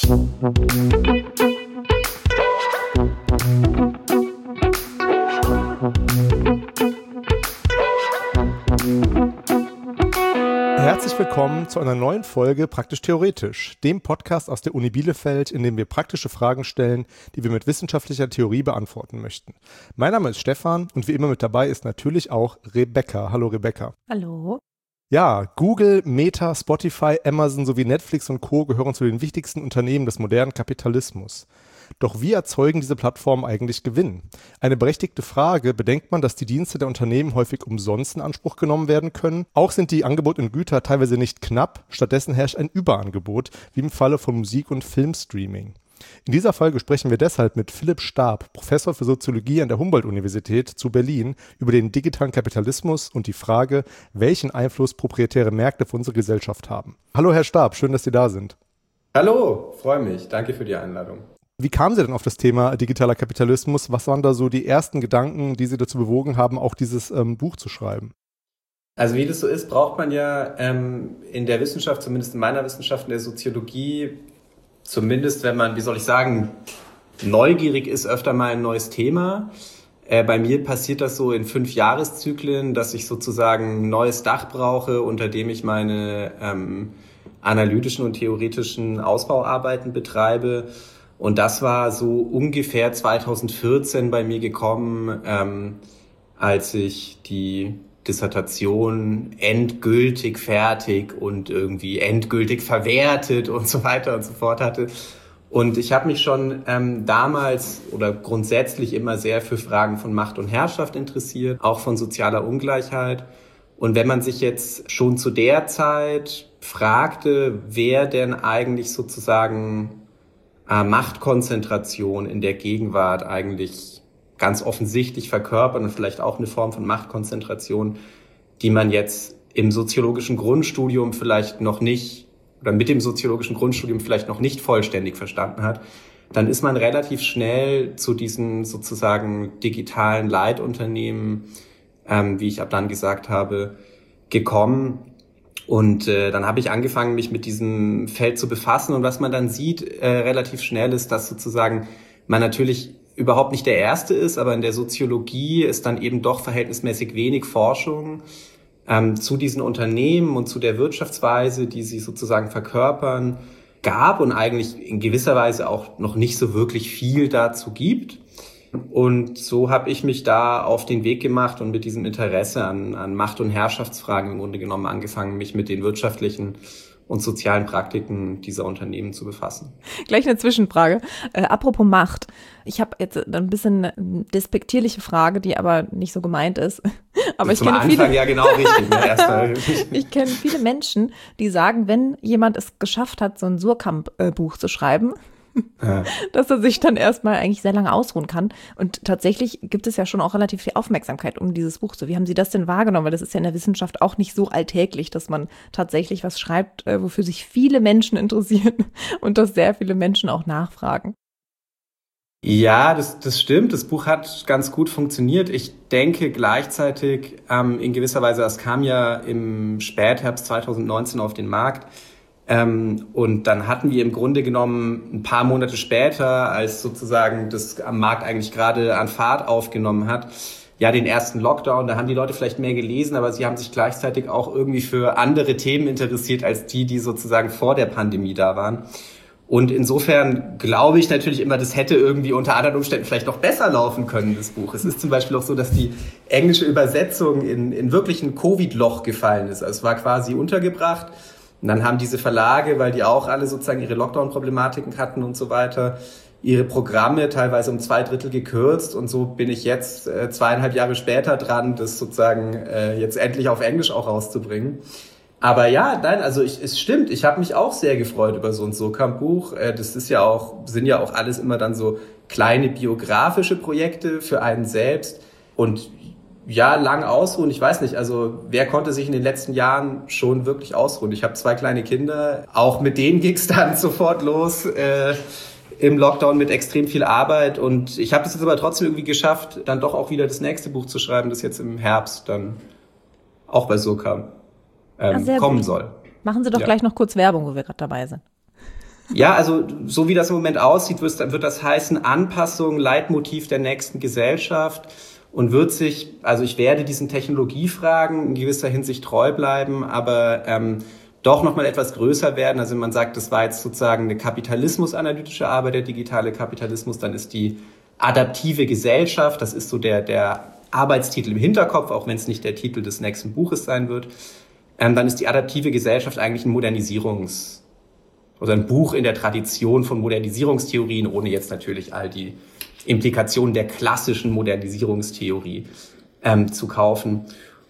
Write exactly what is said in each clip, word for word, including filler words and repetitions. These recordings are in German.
Herzlich willkommen zu einer neuen Folge Praktisch Theoretisch, dem Podcast aus der Uni Bielefeld, in dem wir praktische Fragen stellen, die wir mit wissenschaftlicher Theorie beantworten möchten. Mein Name ist Stefan und wie immer mit dabei ist natürlich auch Rebecca. Hallo Rebecca. Hallo. Ja, Google, Meta, Spotify, Amazon sowie Netflix und Co. gehören zu den wichtigsten Unternehmen des modernen Kapitalismus. Doch wie erzeugen diese Plattformen eigentlich Gewinn? Eine berechtigte Frage, bedenkt man, dass die Dienste der Unternehmen häufig umsonst in Anspruch genommen werden können. Auch sind die Angebot und Güter teilweise nicht knapp, stattdessen herrscht ein Überangebot, wie im Falle von Musik- und Filmstreaming. In dieser Folge sprechen wir deshalb mit Philipp Stab, Professor für Soziologie an der Humboldt-Universität zu Berlin, über den digitalen Kapitalismus und die Frage, welchen Einfluss proprietäre Märkte auf unsere Gesellschaft haben. Hallo Herr Stab, schön, dass Sie da sind. Hallo, freue mich. Danke für die Einladung. Wie kamen Sie denn auf das Thema digitaler Kapitalismus? Was waren da so die ersten Gedanken, die Sie dazu bewogen haben, auch dieses ähm, Buch zu schreiben? Also wie das so ist, braucht man ja ähm, in der Wissenschaft, zumindest in meiner Wissenschaft, in der Soziologie, zumindest wenn man, wie soll ich sagen, neugierig ist, öfter mal ein neues Thema. Äh, bei mir passiert das so in fünf Jahreszyklen, dass ich sozusagen ein neues Dach brauche, unter dem ich meine ähm, analytischen und theoretischen Ausbauarbeiten betreibe. Und das war so ungefähr zweitausendvierzehn bei mir gekommen, ähm, als ich die Dissertation endgültig fertig und irgendwie endgültig verwertet und so weiter und so fort hatte. Und ich habe mich schon ähm, damals oder grundsätzlich immer sehr für Fragen von Macht und Herrschaft interessiert, auch von sozialer Ungleichheit. Und wenn man sich jetzt schon zu der Zeit fragte, wer denn eigentlich sozusagen äh, Machtkonzentration in der Gegenwart eigentlich ganz offensichtlich verkörpern und vielleicht auch eine Form von Machtkonzentration, die man jetzt im soziologischen Grundstudium vielleicht noch nicht oder mit dem soziologischen Grundstudium vielleicht noch nicht vollständig verstanden hat, dann ist man relativ schnell zu diesen sozusagen digitalen Leitunternehmen, ähm, wie ich ab dann gesagt habe, gekommen. Und äh, dann habe ich angefangen, mich mit diesem Feld zu befassen. Und was man dann sieht, äh, relativ schnell ist, dass sozusagen man natürlich überhaupt nicht der Erste ist, aber in der Soziologie ist dann eben doch verhältnismäßig wenig Forschung ähm, zu diesen Unternehmen und zu der Wirtschaftsweise, die sie sozusagen verkörpern, gab und eigentlich in gewisser Weise auch noch nicht so wirklich viel dazu gibt. Und so habe ich mich da auf den Weg gemacht und mit diesem Interesse an, an Macht- und Herrschaftsfragen im Grunde genommen angefangen, mich mit den wirtschaftlichen und sozialen Praktiken dieser Unternehmen zu befassen. Gleich eine Zwischenfrage. Äh, apropos Macht. Ich habe jetzt ein bisschen eine despektierliche Frage, die aber nicht so gemeint ist. Aber ich Zum kenne Anfang viele, ja genau richtig. Ne? Erstmal. ich kenne viele Menschen, die sagen, wenn jemand es geschafft hat, so ein Suhrkamp-Buch zu schreiben, ja, dass er sich dann erstmal eigentlich sehr lange ausruhen kann. Und tatsächlich gibt es ja schon auch relativ viel Aufmerksamkeit um dieses Buch. So, wie haben Sie das denn wahrgenommen? Weil das ist ja in der Wissenschaft auch nicht so alltäglich, dass man tatsächlich was schreibt, wofür sich viele Menschen interessieren und dass sehr viele Menschen auch nachfragen. Ja, das, das stimmt. Das Buch hat ganz gut funktioniert. Ich denke gleichzeitig ähm, in gewisser Weise, es kam ja im Spätherbst zweitausendneunzehn auf den Markt. Ähm, und dann hatten wir im Grunde genommen ein paar Monate später, als sozusagen das am Markt eigentlich gerade an Fahrt aufgenommen hat, ja den ersten Lockdown. Da haben die Leute vielleicht mehr gelesen, aber sie haben sich gleichzeitig auch irgendwie für andere Themen interessiert als die, die sozusagen vor der Pandemie da waren. Und insofern glaube ich natürlich immer, das hätte irgendwie unter anderen Umständen vielleicht noch besser laufen können, das Buch. Es ist zum Beispiel auch so, dass die englische Übersetzung in, in wirklich ein Covid-Loch gefallen ist. Also es war quasi untergebracht. Und dann haben diese Verlage, weil die auch alle sozusagen ihre Lockdown-Problematiken hatten und so weiter, ihre Programme teilweise um zwei Drittel gekürzt. Und so bin ich jetzt äh, zweieinhalb Jahre später dran, das sozusagen äh, jetzt endlich auf Englisch auch rauszubringen. Aber ja, nein, also ich, es stimmt, ich habe mich auch sehr gefreut über so ein Suhrkamp-Buch. Äh, das ist ja auch, sind ja auch alles immer dann so kleine biografische Projekte für einen selbst. Und ja, lang ausruhen, ich weiß nicht, also wer konnte sich in den letzten Jahren schon wirklich ausruhen? Ich habe zwei kleine Kinder, auch mit denen ging's dann sofort los äh, im Lockdown mit extrem viel Arbeit und ich habe es jetzt aber trotzdem irgendwie geschafft, dann doch auch wieder das nächste Buch zu schreiben, das jetzt im Herbst dann auch bei Suhrkamp ähm, kommen gut. soll. Machen Sie doch ja. gleich noch kurz Werbung, wo wir gerade dabei sind. Ja, also so wie das im Moment aussieht, wird das heißen Anpassung, Leitmotiv der nächsten Gesellschaft und wird sich, also ich werde diesen Technologiefragen in gewisser Hinsicht treu bleiben, aber ähm, doch nochmal etwas größer werden. Also wenn man sagt, das war jetzt sozusagen eine kapitalismusanalytische Arbeit, der digitale Kapitalismus, dann ist die adaptive Gesellschaft, das ist so der, der Arbeitstitel im Hinterkopf, auch wenn es nicht der Titel des nächsten Buches sein wird, ähm, dann ist die adaptive Gesellschaft eigentlich ein Modernisierungs- oder ein Buch in der Tradition von Modernisierungstheorien, ohne jetzt natürlich all die Implikationen der klassischen Modernisierungstheorie ähm, zu kaufen.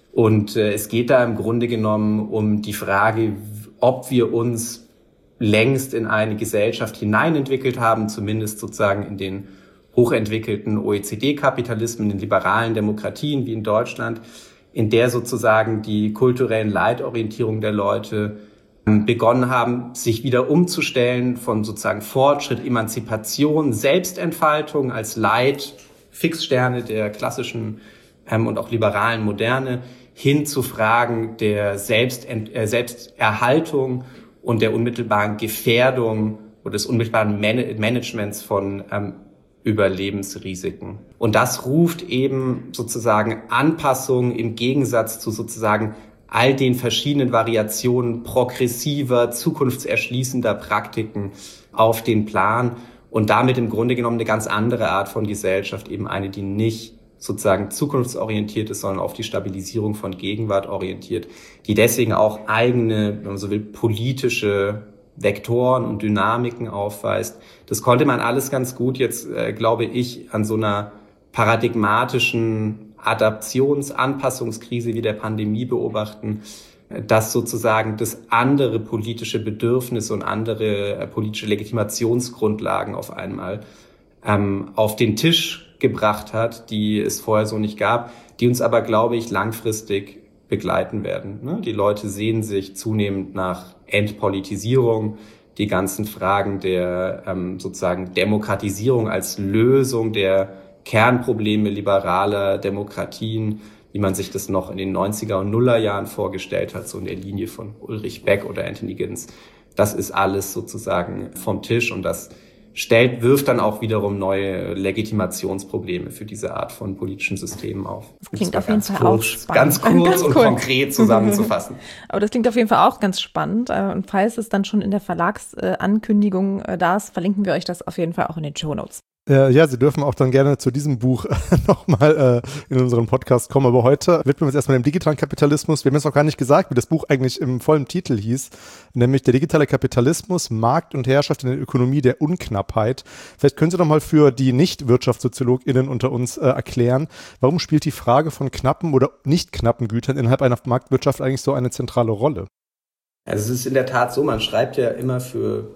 Und äh, es geht da im Grunde genommen um die Frage, ob wir uns längst in eine Gesellschaft hineinentwickelt haben, zumindest sozusagen in den hochentwickelten O E C D-Kapitalismen, in liberalen Demokratien wie in Deutschland, in der sozusagen die kulturellen Leitorientierungen der Leute begonnen haben, sich wieder umzustellen von sozusagen Fortschritt, Emanzipation, Selbstentfaltung als Leitfixsterne der klassischen ähm, und auch liberalen Moderne hin zu Fragen der Selbstent- äh, Selbsterhaltung und der unmittelbaren Gefährdung oder des unmittelbaren Man- Managements von ähm, Überlebensrisiken. Und das ruft eben sozusagen Anpassung im Gegensatz zu sozusagen all den verschiedenen Variationen progressiver, zukunftserschließender Praktiken auf den Plan und damit im Grunde genommen eine ganz andere Art von Gesellschaft, eben eine, die nicht sozusagen zukunftsorientiert ist, sondern auf die Stabilisierung von Gegenwart orientiert, die deswegen auch eigene, wenn man so will, politische Vektoren und Dynamiken aufweist. Das konnte man alles ganz gut jetzt, äh, glaube ich, an so einer paradigmatischen Adaptions-, Anpassungskrise wie der Pandemie beobachten, dass sozusagen das andere politische Bedürfnisse und andere äh, politische Legitimationsgrundlagen auf einmal ähm, auf den Tisch gebracht hat, die es vorher so nicht gab, die uns aber, glaube ich, langfristig begleiten werden. Ne? Die Leute sehen sich zunehmend nach Entpolitisierung, die ganzen Fragen der ähm, sozusagen Demokratisierung als Lösung der Kernprobleme liberaler Demokratien, wie man sich das noch in den neunziger und Nullerjahren vorgestellt hat, so in der Linie von Ulrich Beck oder Anthony Giddens. Das ist alles sozusagen vom Tisch und das stellt, wirft dann auch wiederum neue Legitimationsprobleme für diese Art von politischen Systemen auf. Das klingt auf jeden Fall kurz, auch spannend. Ganz kurz ganz und cool. konkret zusammenzufassen. Aber das klingt auf jeden Fall auch ganz spannend. Und falls es dann schon in der Verlagsankündigung da ist, verlinken wir euch das auf jeden Fall auch in den Shownotes. Äh, ja, Sie dürfen auch dann gerne zu diesem Buch nochmal äh, in unseren Podcast kommen. Aber heute widmen wir uns erstmal dem digitalen Kapitalismus. Wir haben jetzt noch gar nicht gesagt, wie das Buch eigentlich im vollen Titel hieß, nämlich der digitale Kapitalismus, Markt und Herrschaft in der Ökonomie der Unknappheit. Vielleicht können Sie doch mal für die Nicht-WirtschaftssoziologInnen unter uns äh, erklären, warum spielt die Frage von knappen oder nicht knappen Gütern innerhalb einer Marktwirtschaft eigentlich so eine zentrale Rolle? Also es ist in der Tat so, man schreibt ja immer für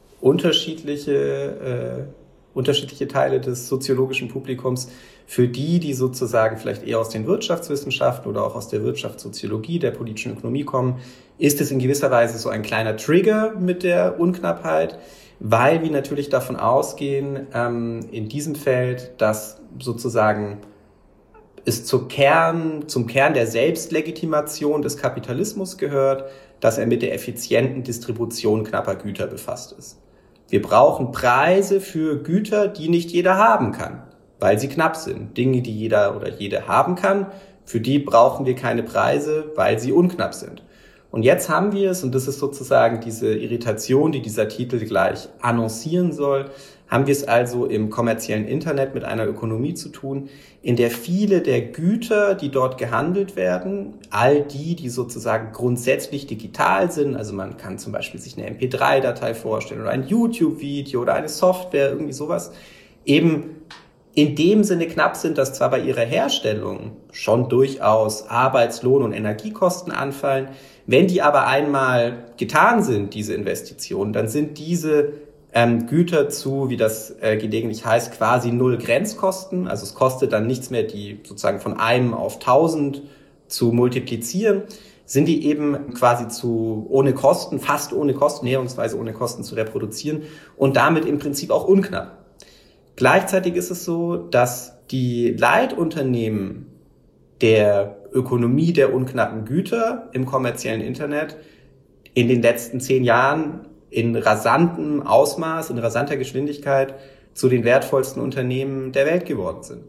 unterschiedliche äh, unterschiedliche Teile des soziologischen Publikums. Für die, die sozusagen vielleicht eher aus den Wirtschaftswissenschaften oder auch aus der Wirtschaftssoziologie, der politischen Ökonomie kommen, ist es in gewisser Weise so ein kleiner Trigger mit der Unknappheit, weil wir natürlich davon ausgehen, ähm, in diesem Feld, dass sozusagen es zum Kern, zum Kern der Selbstlegitimation des Kapitalismus gehört, dass er mit der effizienten Distribution knapper Güter befasst ist. Wir brauchen Preise für Güter, die nicht jeder haben kann, weil sie knapp sind. Dinge, die jeder oder jede haben kann, für die brauchen wir keine Preise, weil sie unknapp sind. Und jetzt haben wir es, und das ist sozusagen diese Irritation, die dieser Titel gleich annoncieren soll, haben wir es also im kommerziellen Internet mit einer Ökonomie zu tun, in der viele der Güter, die dort gehandelt werden, all die, die sozusagen grundsätzlich digital sind, also man kann zum Beispiel sich eine M P drei Datei vorstellen oder ein YouTube-Video oder eine Software, irgendwie sowas, eben in dem Sinne knapp sind, dass zwar bei ihrer Herstellung schon durchaus Arbeitslohn und Energiekosten anfallen, wenn die aber einmal getan sind, diese Investitionen, dann sind diese Ähm, Güter zu, wie das äh, gelegentlich heißt, quasi null Grenzkosten. Also es kostet dann nichts mehr, die sozusagen von einem auf tausend zu multiplizieren, sind die eben quasi zu ohne Kosten, fast ohne Kosten, näherungsweise ohne Kosten zu reproduzieren und damit im Prinzip auch unknapp. Gleichzeitig ist es so, dass die Leitunternehmen der Ökonomie der unknappen Güter im kommerziellen Internet in den letzten zehn Jahren in rasantem Ausmaß, in rasanter Geschwindigkeit zu den wertvollsten Unternehmen der Welt geworden sind.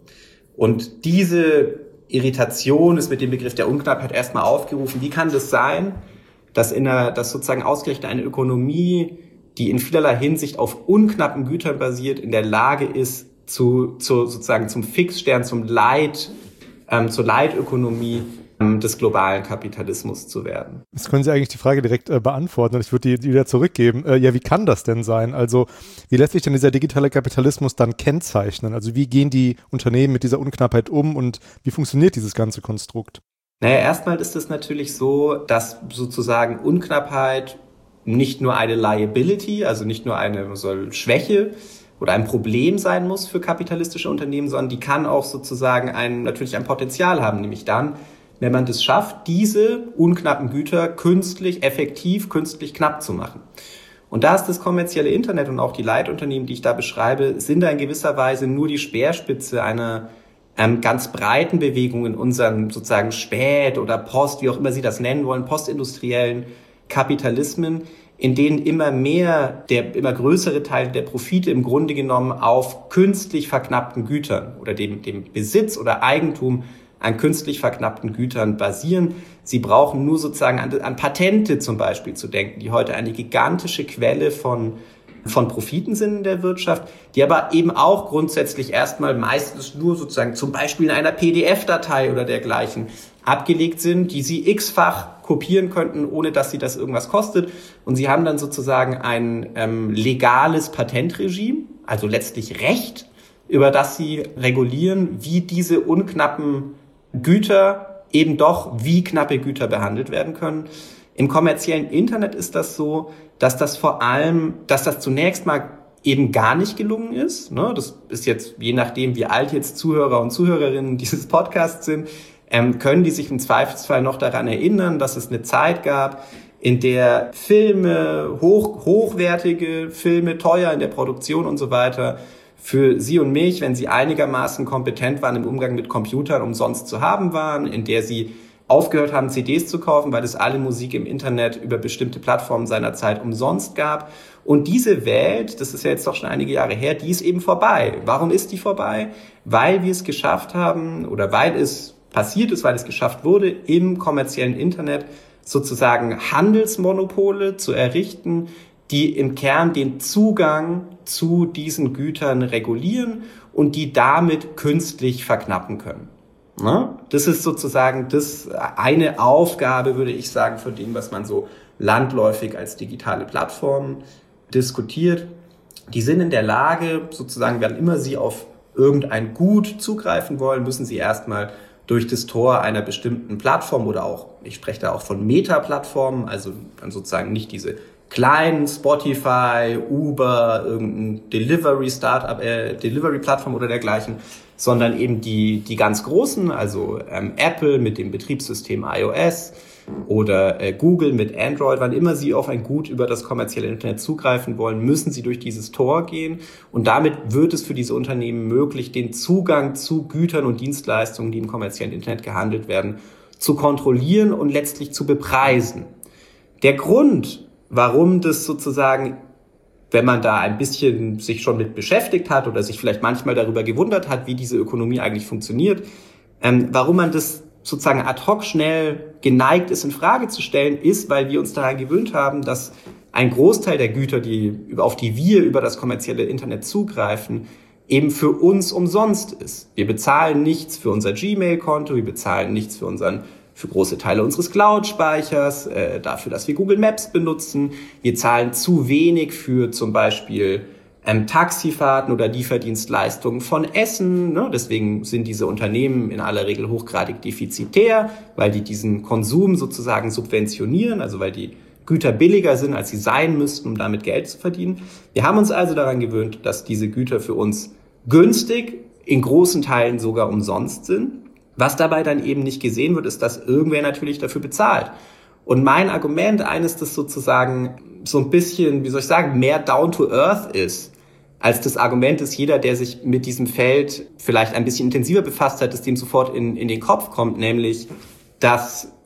Und diese Irritation ist mit dem Begriff der Unknappheit erstmal aufgerufen. Wie kann das sein, dass in einer, dass sozusagen ausgerechnet eine Ökonomie, die in vielerlei Hinsicht auf unknappen Gütern basiert, in der Lage ist, zu, zu sozusagen zum Fixstern, zum Leit, ähm, zur Leitökonomie ähm, des globalen Kapitalismus zu werden? Jetzt können Sie eigentlich die Frage direkt äh, beantworten und ich würde die, die wieder zurückgeben. Äh, ja, wie kann das denn sein? Also wie lässt sich denn dieser digitale Kapitalismus dann kennzeichnen? Also wie gehen die Unternehmen mit dieser Unknappheit um und wie funktioniert dieses ganze Konstrukt? Naja, erstmal ist es natürlich so, dass sozusagen Unknappheit nicht nur eine Liability, also nicht nur eine so Schwäche oder ein Problem sein muss für kapitalistische Unternehmen, sondern die kann auch sozusagen ein, natürlich ein Potenzial haben, nämlich dann, wenn man es schafft, diese unknappen Güter künstlich, effektiv, künstlich knapp zu machen. Und da ist das kommerzielle Internet und auch die Leitunternehmen, die ich da beschreibe, sind da in gewisser Weise nur die Speerspitze einer ähm, ganz breiten Bewegung in unseren sozusagen Spät- oder Post, wie auch immer Sie das nennen wollen, postindustriellen Kapitalismen, in denen immer mehr, der immer größere Teil der Profite im Grunde genommen auf künstlich verknappten Gütern oder dem, dem Besitz oder Eigentum an künstlich verknappten Gütern basieren. Sie brauchen nur sozusagen an, an Patente zum Beispiel zu denken, die heute eine gigantische Quelle von, von Profiten sind in der Wirtschaft, die aber eben auch grundsätzlich erstmal meistens nur sozusagen zum Beispiel in einer P D F-Datei oder dergleichen abgelegt sind, die Sie x-fach kopieren könnten, ohne dass Sie das irgendwas kostet. Und Sie haben dann sozusagen ein ähm, legales Patentregime, also letztlich Recht, über das Sie regulieren, wie diese unknappen Güter eben doch wie knappe Güter behandelt werden können. Im kommerziellen Internet ist das so, dass das vor allem, dass das zunächst mal eben gar nicht gelungen ist. Ne? Das ist jetzt, je nachdem, wie alt jetzt Zuhörer und Zuhörerinnen dieses Podcasts sind, ähm, können die sich im Zweifelsfall noch daran erinnern, dass es eine Zeit gab, in der Filme, hoch, hochwertige Filme, teuer in der Produktion und so weiter, für Sie und mich, wenn Sie einigermaßen kompetent waren im Umgang mit Computern, umsonst zu haben waren, in der Sie aufgehört haben, C Ds zu kaufen, weil es alle Musik im Internet über bestimmte Plattformen seiner Zeit umsonst gab. Und diese Welt, das ist ja jetzt doch schon einige Jahre her, die ist eben vorbei. Warum ist die vorbei? Weil wir es geschafft haben oder weil es passiert ist, weil es geschafft wurde, im kommerziellen Internet sozusagen Handelsmonopole zu errichten, die im Kern den Zugang zu diesen Gütern regulieren und die damit künstlich verknappen können. Ne? Das ist sozusagen das eine Aufgabe, würde ich sagen, von dem, was man so landläufig als digitale Plattformen diskutiert. Die sind in der Lage, sozusagen, wann immer sie auf irgendein Gut zugreifen wollen, müssen sie erstmal durch das Tor einer bestimmten Plattform oder auch, ich spreche da auch von Meta-Plattformen, also dann sozusagen nicht diese kleinen Spotify, Uber, irgendein Delivery-Startup, äh, Delivery-Plattform oder dergleichen, sondern eben die die ganz großen, also ähm, Apple mit dem Betriebssystem iOS oder äh, Google mit Android. Wann immer sie auf ein Gut über das kommerzielle Internet zugreifen wollen, müssen sie durch dieses Tor gehen und damit wird es für diese Unternehmen möglich, den Zugang zu Gütern und Dienstleistungen, die im kommerziellen Internet gehandelt werden, zu kontrollieren und letztlich zu bepreisen. Der Grund, warum das sozusagen, wenn man da ein bisschen sich schon mit beschäftigt hat oder sich vielleicht manchmal darüber gewundert hat, wie diese Ökonomie eigentlich funktioniert, ähm, warum man das sozusagen ad hoc schnell geneigt ist, in Frage zu stellen, ist, weil wir uns daran gewöhnt haben, dass ein Großteil der Güter, die, auf die wir über das kommerzielle Internet zugreifen, eben für uns umsonst ist. Wir bezahlen nichts für unser Gmail-Konto, wir bezahlen nichts für unseren für große Teile unseres Cloud-Speichers, äh, dafür, dass wir Google Maps benutzen. Wir zahlen zu wenig für zum Beispiel ähm, Taxifahrten oder Lieferdienstleistungen von Essen. Ne? Deswegen sind diese Unternehmen in aller Regel hochgradig defizitär, weil die diesen Konsum sozusagen subventionieren, also weil die Güter billiger sind, als sie sein müssten, um damit Geld zu verdienen. Wir haben uns also daran gewöhnt, dass diese Güter für uns günstig, in großen Teilen sogar umsonst sind. Was dabei dann eben nicht gesehen wird, ist, dass irgendwer natürlich dafür bezahlt. Und mein Argument, eines, das sozusagen so ein bisschen, wie soll ich sagen, mehr down to earth ist, als das Argument ist, jeder, der sich mit diesem Feld vielleicht ein bisschen intensiver befasst hat, dass dem sofort in, in den Kopf kommt, nämlich, dass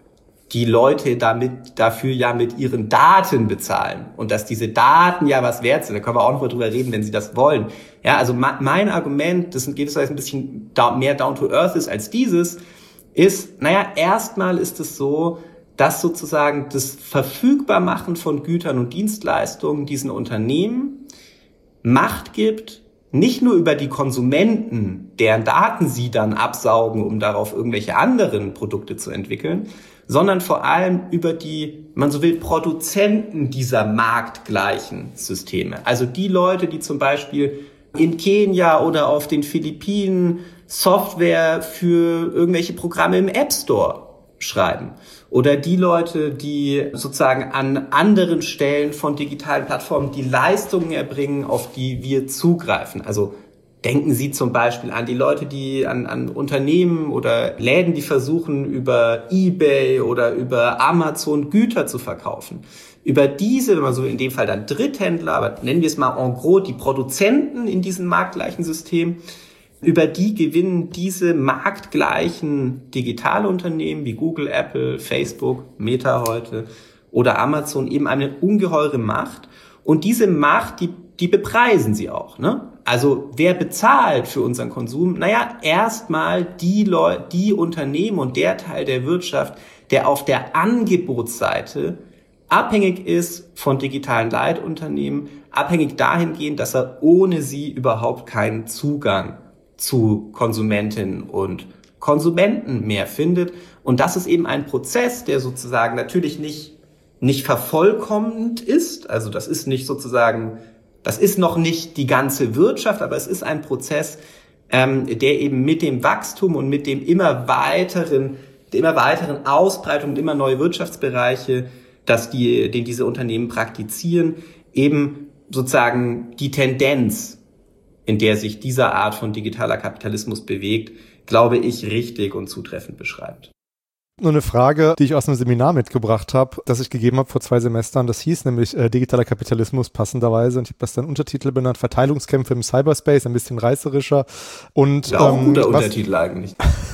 die Leute damit dafür ja mit ihren Daten bezahlen und dass diese Daten ja was wert sind. Da können wir auch noch mal drüber reden, wenn Sie das wollen. Ja, also mein Argument, das in gewisser Weise ein bisschen mehr down to earth ist als dieses, ist, naja, erstmal ist es so, dass sozusagen das Verfügbarmachen von Gütern und Dienstleistungen diesen Unternehmen Macht gibt, nicht nur über die Konsumenten, deren Daten sie dann absaugen, um darauf irgendwelche anderen Produkte zu entwickeln, sondern vor allem über die, man so will, Produzenten dieser marktgleichen Systeme. Also die Leute, die zum Beispiel in Kenia oder auf den Philippinen Software für irgendwelche Programme im App Store schreiben. Oder die Leute, die sozusagen an anderen Stellen von digitalen Plattformen die Leistungen erbringen, auf die wir zugreifen. Also denken Sie zum Beispiel an die Leute, die an, an Unternehmen oder Läden, die versuchen, über eBay oder über Amazon Güter zu verkaufen. Über diese, wenn man so in dem Fall dann Dritthändler, aber nennen wir es mal en gros die Produzenten in diesem marktgleichen System, über die gewinnen diese marktgleichen Digitalunternehmen wie Google, Apple, Facebook, Meta heute oder Amazon eben eine ungeheure Macht. Und diese Macht, die, die bepreisen sie auch, ne? Also wer bezahlt für unseren Konsum? Naja, erstmal die Leute, die Unternehmen und der Teil der Wirtschaft, der auf der Angebotsseite abhängig ist von digitalen Leitunternehmen, abhängig dahingehend, dass er ohne sie überhaupt keinen Zugang zu Konsumentinnen und Konsumenten mehr findet. Und das ist eben ein Prozess, der sozusagen natürlich nicht, nicht vervollkommnend ist. Also das ist nicht sozusagen, das ist noch nicht die ganze Wirtschaft, aber es ist ein Prozess, ähm, der eben mit dem Wachstum und mit dem immer weiteren, der immer weiteren Ausbreitung und immer neue Wirtschaftsbereiche, dass die, den diese Unternehmen praktizieren, eben sozusagen die Tendenz, in der sich diese Art von digitaler Kapitalismus bewegt, glaube ich, richtig und zutreffend beschreibt. Nur eine Frage, die ich aus einem Seminar mitgebracht habe, das ich gegeben habe vor zwei Semestern. Das hieß nämlich äh, digitaler Kapitalismus passenderweise. Und ich habe das dann Untertitel benannt, Verteilungskämpfe im Cyberspace, ein bisschen reißerischer. Und, ja, auch ein ähm, guter was, Untertitel eigentlich.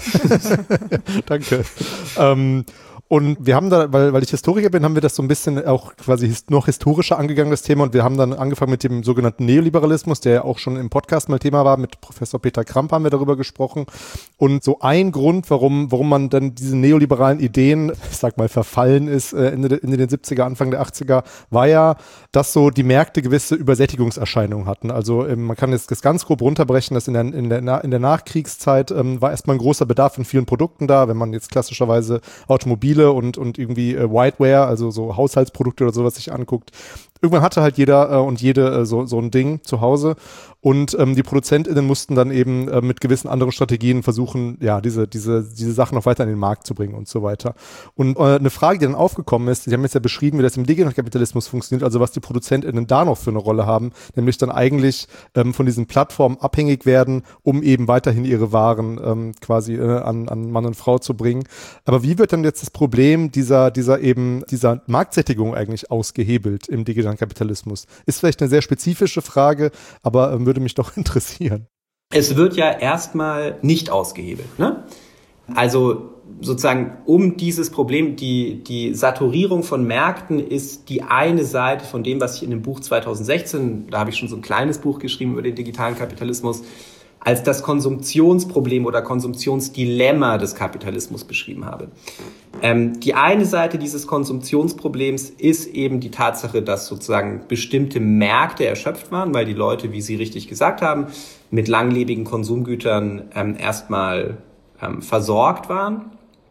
Danke. ähm, Und wir haben da, weil, weil ich Historiker bin, haben wir das so ein bisschen auch quasi his- noch historischer angegangen, das Thema. Und wir haben dann angefangen mit dem sogenannten Neoliberalismus, der ja auch schon im Podcast mal Thema war. Mit Professor Peter Kramp haben wir darüber gesprochen. Und so ein Grund, warum, warum man dann diese neoliberalen Ideen, ich sag mal, verfallen ist, äh, Ende, Ende der siebziger, Anfang der achtziger, war ja, dass so die Märkte gewisse Übersättigungserscheinungen hatten. Also ähm, man kann jetzt das ganz grob runterbrechen, dass in der, in der, in der Nachkriegszeit ähm, war erstmal ein großer Bedarf an vielen Produkten da. Wenn man jetzt klassischerweise Automobile und, und irgendwie äh, Whiteware, also so Haushaltsprodukte oder sowas sich anguckt. Irgendwann hatte halt jeder äh, und jede äh, so, so ein Ding zu Hause und ähm, die ProduzentInnen mussten dann eben äh, mit gewissen anderen Strategien versuchen, ja, diese, diese, diese Sachen noch weiter in den Markt zu bringen und so weiter. Und äh, eine Frage, die dann aufgekommen ist, die haben jetzt ja beschrieben, wie das im Digitalen-Kapitalismus funktioniert, also was die ProduzentInnen da noch für eine Rolle haben, nämlich dann eigentlich ähm, von diesen Plattformen abhängig werden, um eben weiterhin ihre Waren ähm, quasi äh, an, an Mann und Frau zu bringen. Aber wie wird dann jetzt das Problem dieser, dieser eben, dieser Marktsättigung eigentlich ausgehebelt im digitalen Kapitalismus? Ist vielleicht eine sehr spezifische Frage, aber ähm, würde mich doch interessieren. Es wird ja erstmal nicht ausgehebelt, ne? Also sozusagen um dieses Problem, die, die Saturierung von Märkten ist die eine Seite von dem, was ich in dem Buch zweitausendsechzehn, da habe ich schon so ein kleines Buch geschrieben über den digitalen Kapitalismus, als das Konsumptionsproblem oder Konsumptionsdilemma des Kapitalismus beschrieben habe. Ähm, die eine Seite dieses Konsumptionsproblems ist eben die Tatsache, dass sozusagen bestimmte Märkte erschöpft waren, weil die Leute, wie Sie richtig gesagt haben, mit langlebigen Konsumgütern ähm, erstmal ähm, versorgt waren.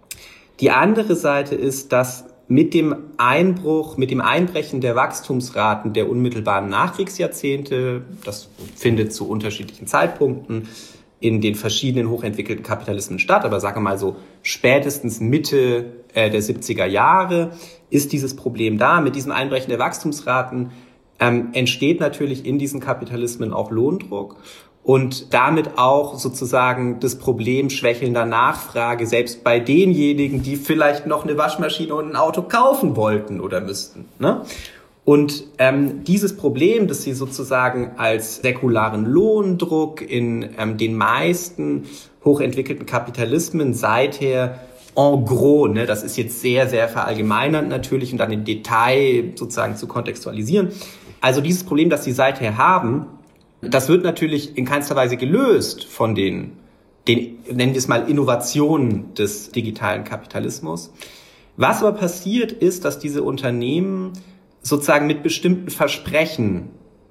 Die andere Seite ist, dass mit dem Einbruch, mit dem Einbrechen der Wachstumsraten der unmittelbaren Nachkriegsjahrzehnte, das findet zu unterschiedlichen Zeitpunkten in den verschiedenen hochentwickelten Kapitalismen statt, aber sagen wir mal so spätestens Mitte äh, der siebziger Jahre ist dieses Problem da. Mit diesem Einbrechen der Wachstumsraten ähm, entsteht natürlich in diesen Kapitalismen auch Lohndruck. Und damit auch sozusagen das Problem schwächelnder Nachfrage, selbst bei denjenigen, die vielleicht noch eine Waschmaschine und ein Auto kaufen wollten oder müssten, ne? Und ähm, dieses Problem, das Sie sozusagen als säkularen Lohndruck in ähm, den meisten hochentwickelten Kapitalismen seither en gros, ne, das ist jetzt sehr, sehr verallgemeinernd natürlich und dann im Detail sozusagen zu kontextualisieren. Also dieses Problem, das die seither haben, das wird natürlich in keinster Weise gelöst von den, den, nennen wir es mal, Innovationen des digitalen Kapitalismus. Was aber passiert ist, dass diese Unternehmen sozusagen mit bestimmten Versprechen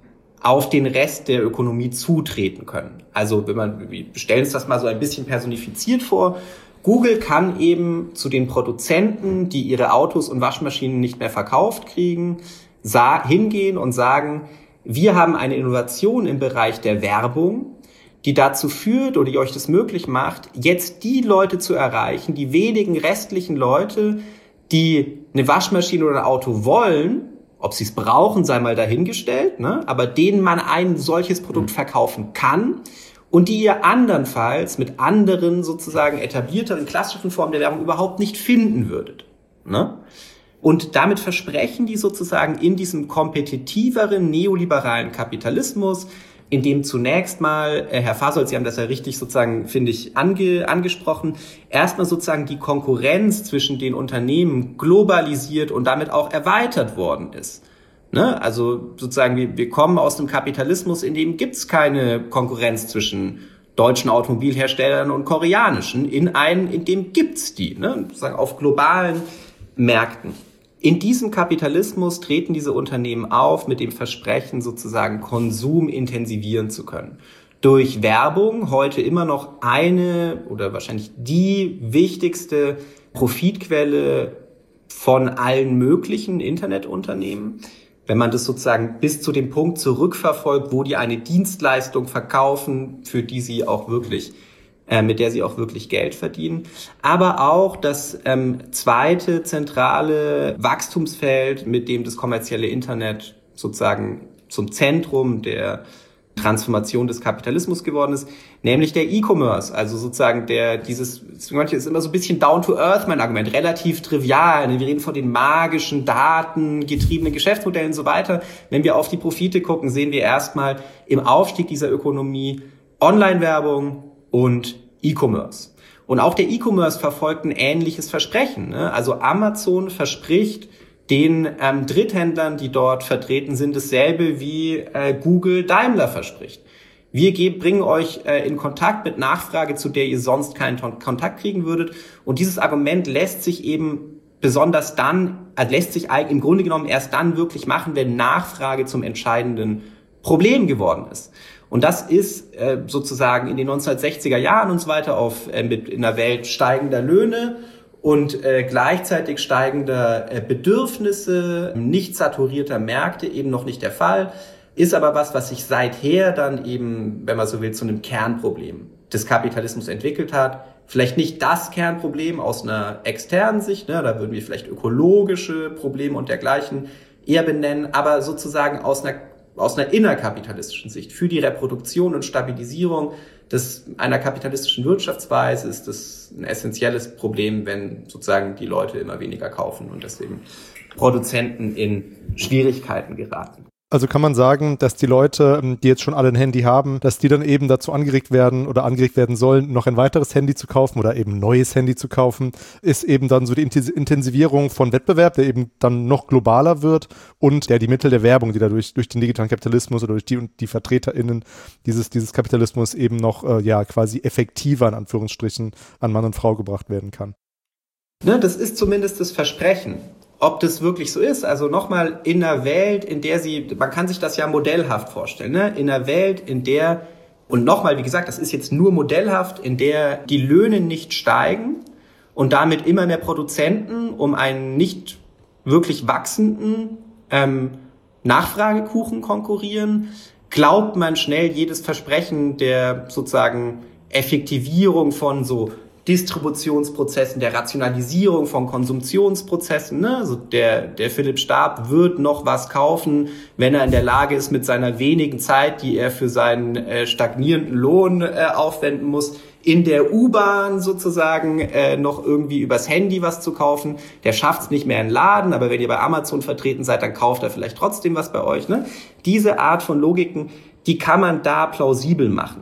auf den Rest der Ökonomie zutreten können. Also wenn man, wir stellen uns das mal so ein bisschen personifiziert vor, Google kann eben zu den Produzenten, die ihre Autos und Waschmaschinen nicht mehr verkauft kriegen, sa- hingehen und sagen, wir haben eine Innovation im Bereich der Werbung, die dazu führt oder die euch das möglich macht, jetzt die Leute zu erreichen, die wenigen restlichen Leute, die eine Waschmaschine oder ein Auto wollen, ob sie es brauchen, sei mal dahingestellt, ne? Aber denen man ein solches Produkt verkaufen kann und die ihr andernfalls mit anderen sozusagen etablierteren, klassischen Formen der Werbung überhaupt nicht finden würdet. Ne? Und damit versprechen die sozusagen in diesem kompetitiveren, neoliberalen Kapitalismus, in dem zunächst mal, äh, Herr Fasold, Sie haben das ja richtig sozusagen, finde ich, ange, angesprochen, erstmal sozusagen die Konkurrenz zwischen den Unternehmen globalisiert und damit auch erweitert worden ist. Ne? Also sozusagen, wir, wir kommen aus dem Kapitalismus, in dem gibt's keine Konkurrenz zwischen deutschen Automobilherstellern und koreanischen, in einen, in dem gibt's die, ne? Sozusagen auf globalen Märkten. In diesem Kapitalismus treten diese Unternehmen auf mit dem Versprechen, sozusagen Konsum intensivieren zu können. Durch Werbung, heute immer noch eine oder wahrscheinlich die wichtigste Profitquelle von allen möglichen Internetunternehmen. Wenn man das sozusagen bis zu dem Punkt zurückverfolgt, wo die eine Dienstleistung verkaufen, für die sie auch wirklich mit der sie auch wirklich Geld verdienen. Aber auch das ähm, zweite zentrale Wachstumsfeld, mit dem das kommerzielle Internet sozusagen zum Zentrum der Transformation des Kapitalismus geworden ist, nämlich der E-Commerce. Also sozusagen der, dieses, manche ist immer so ein bisschen down to earth, mein Argument, relativ trivial. Wir reden von den magischen, datengetriebenen Geschäftsmodellen und so weiter. Wenn wir auf die Profite gucken, sehen wir erstmal im Aufstieg dieser Ökonomie Online-Werbung und E-Commerce. Und auch der E-Commerce verfolgt ein ähnliches Versprechen. Ne? Also Amazon verspricht den ähm, Dritthändlern, die dort vertreten sind, dasselbe wie äh, Google Daimler verspricht. Wir geben, bringen euch äh, in Kontakt mit Nachfrage, zu der ihr sonst keinen Ton- Kontakt kriegen würdet. Und dieses Argument lässt sich eben besonders dann, äh, lässt sich im Grunde genommen erst dann wirklich machen, wenn Nachfrage zum entscheidenden Problem geworden ist. Und das ist äh, sozusagen in den neunzehnhundertsechziger Jahren und so weiter auf äh, mit in der Welt steigender Löhne und äh, gleichzeitig steigender äh, Bedürfnisse, nicht saturierter Märkte eben noch nicht der Fall. Ist aber was, was sich seither dann eben, wenn man so will, zu einem Kernproblem des Kapitalismus entwickelt hat. Vielleicht nicht das Kernproblem aus einer externen Sicht, ne, da würden wir vielleicht ökologische Probleme und dergleichen eher benennen, aber sozusagen aus einer aus einer innerkapitalistischen Sicht für die Reproduktion und Stabilisierung des, einer kapitalistischen Wirtschaftsweise ist das ein essentielles Problem, wenn sozusagen die Leute immer weniger kaufen und deswegen Produzenten in Schwierigkeiten geraten. Also kann man sagen, dass die Leute, die jetzt schon alle ein Handy haben, dass die dann eben dazu angeregt werden oder angeregt werden sollen, noch ein weiteres Handy zu kaufen oder eben ein neues Handy zu kaufen, ist eben dann so die Intensivierung von Wettbewerb, der eben dann noch globaler wird und der die Mittel der Werbung, die dadurch durch den digitalen Kapitalismus oder durch die und die VertreterInnen dieses, dieses Kapitalismus eben noch äh, ja quasi effektiver in Anführungsstrichen an Mann und Frau gebracht werden kann. Ne, das ist zumindest das Versprechen. Ob das wirklich so ist, also nochmal in einer Welt, in der sie, man kann sich das ja modellhaft vorstellen, ne? In einer Welt, in der, und nochmal, wie gesagt, das ist jetzt nur modellhaft, in der die Löhne nicht steigen und damit immer mehr Produzenten um einen nicht wirklich wachsenden ähm, Nachfragekuchen konkurrieren, glaubt man schnell jedes Versprechen der sozusagen Effektivierung von so Distributionsprozessen, der Rationalisierung von Konsumptionsprozessen. Ne? Also der, der Philipp Stab wird noch was kaufen, wenn er in der Lage ist, mit seiner wenigen Zeit, die er für seinen äh, stagnierenden Lohn äh, aufwenden muss, in der U-Bahn sozusagen äh, noch irgendwie übers Handy was zu kaufen. Der schafft es nicht mehr in den Laden, aber wenn ihr bei Amazon vertreten seid, dann kauft er vielleicht trotzdem was bei euch. Ne? Diese Art von Logiken, die kann man da plausibel machen.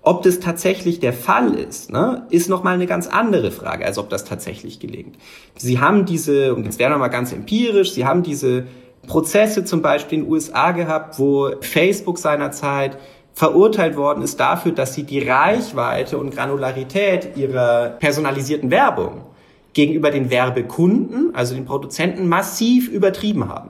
Ob das tatsächlich der Fall ist, ne, ist nochmal eine ganz andere Frage, als ob das tatsächlich gelingt. Sie haben diese, und jetzt werden wir mal ganz empirisch, Sie haben diese Prozesse zum Beispiel in den U S A gehabt, wo Facebook seinerzeit verurteilt worden ist dafür, dass sie die Reichweite und Granularität ihrer personalisierten Werbung gegenüber den Werbekunden, also den Produzenten, massiv übertrieben haben.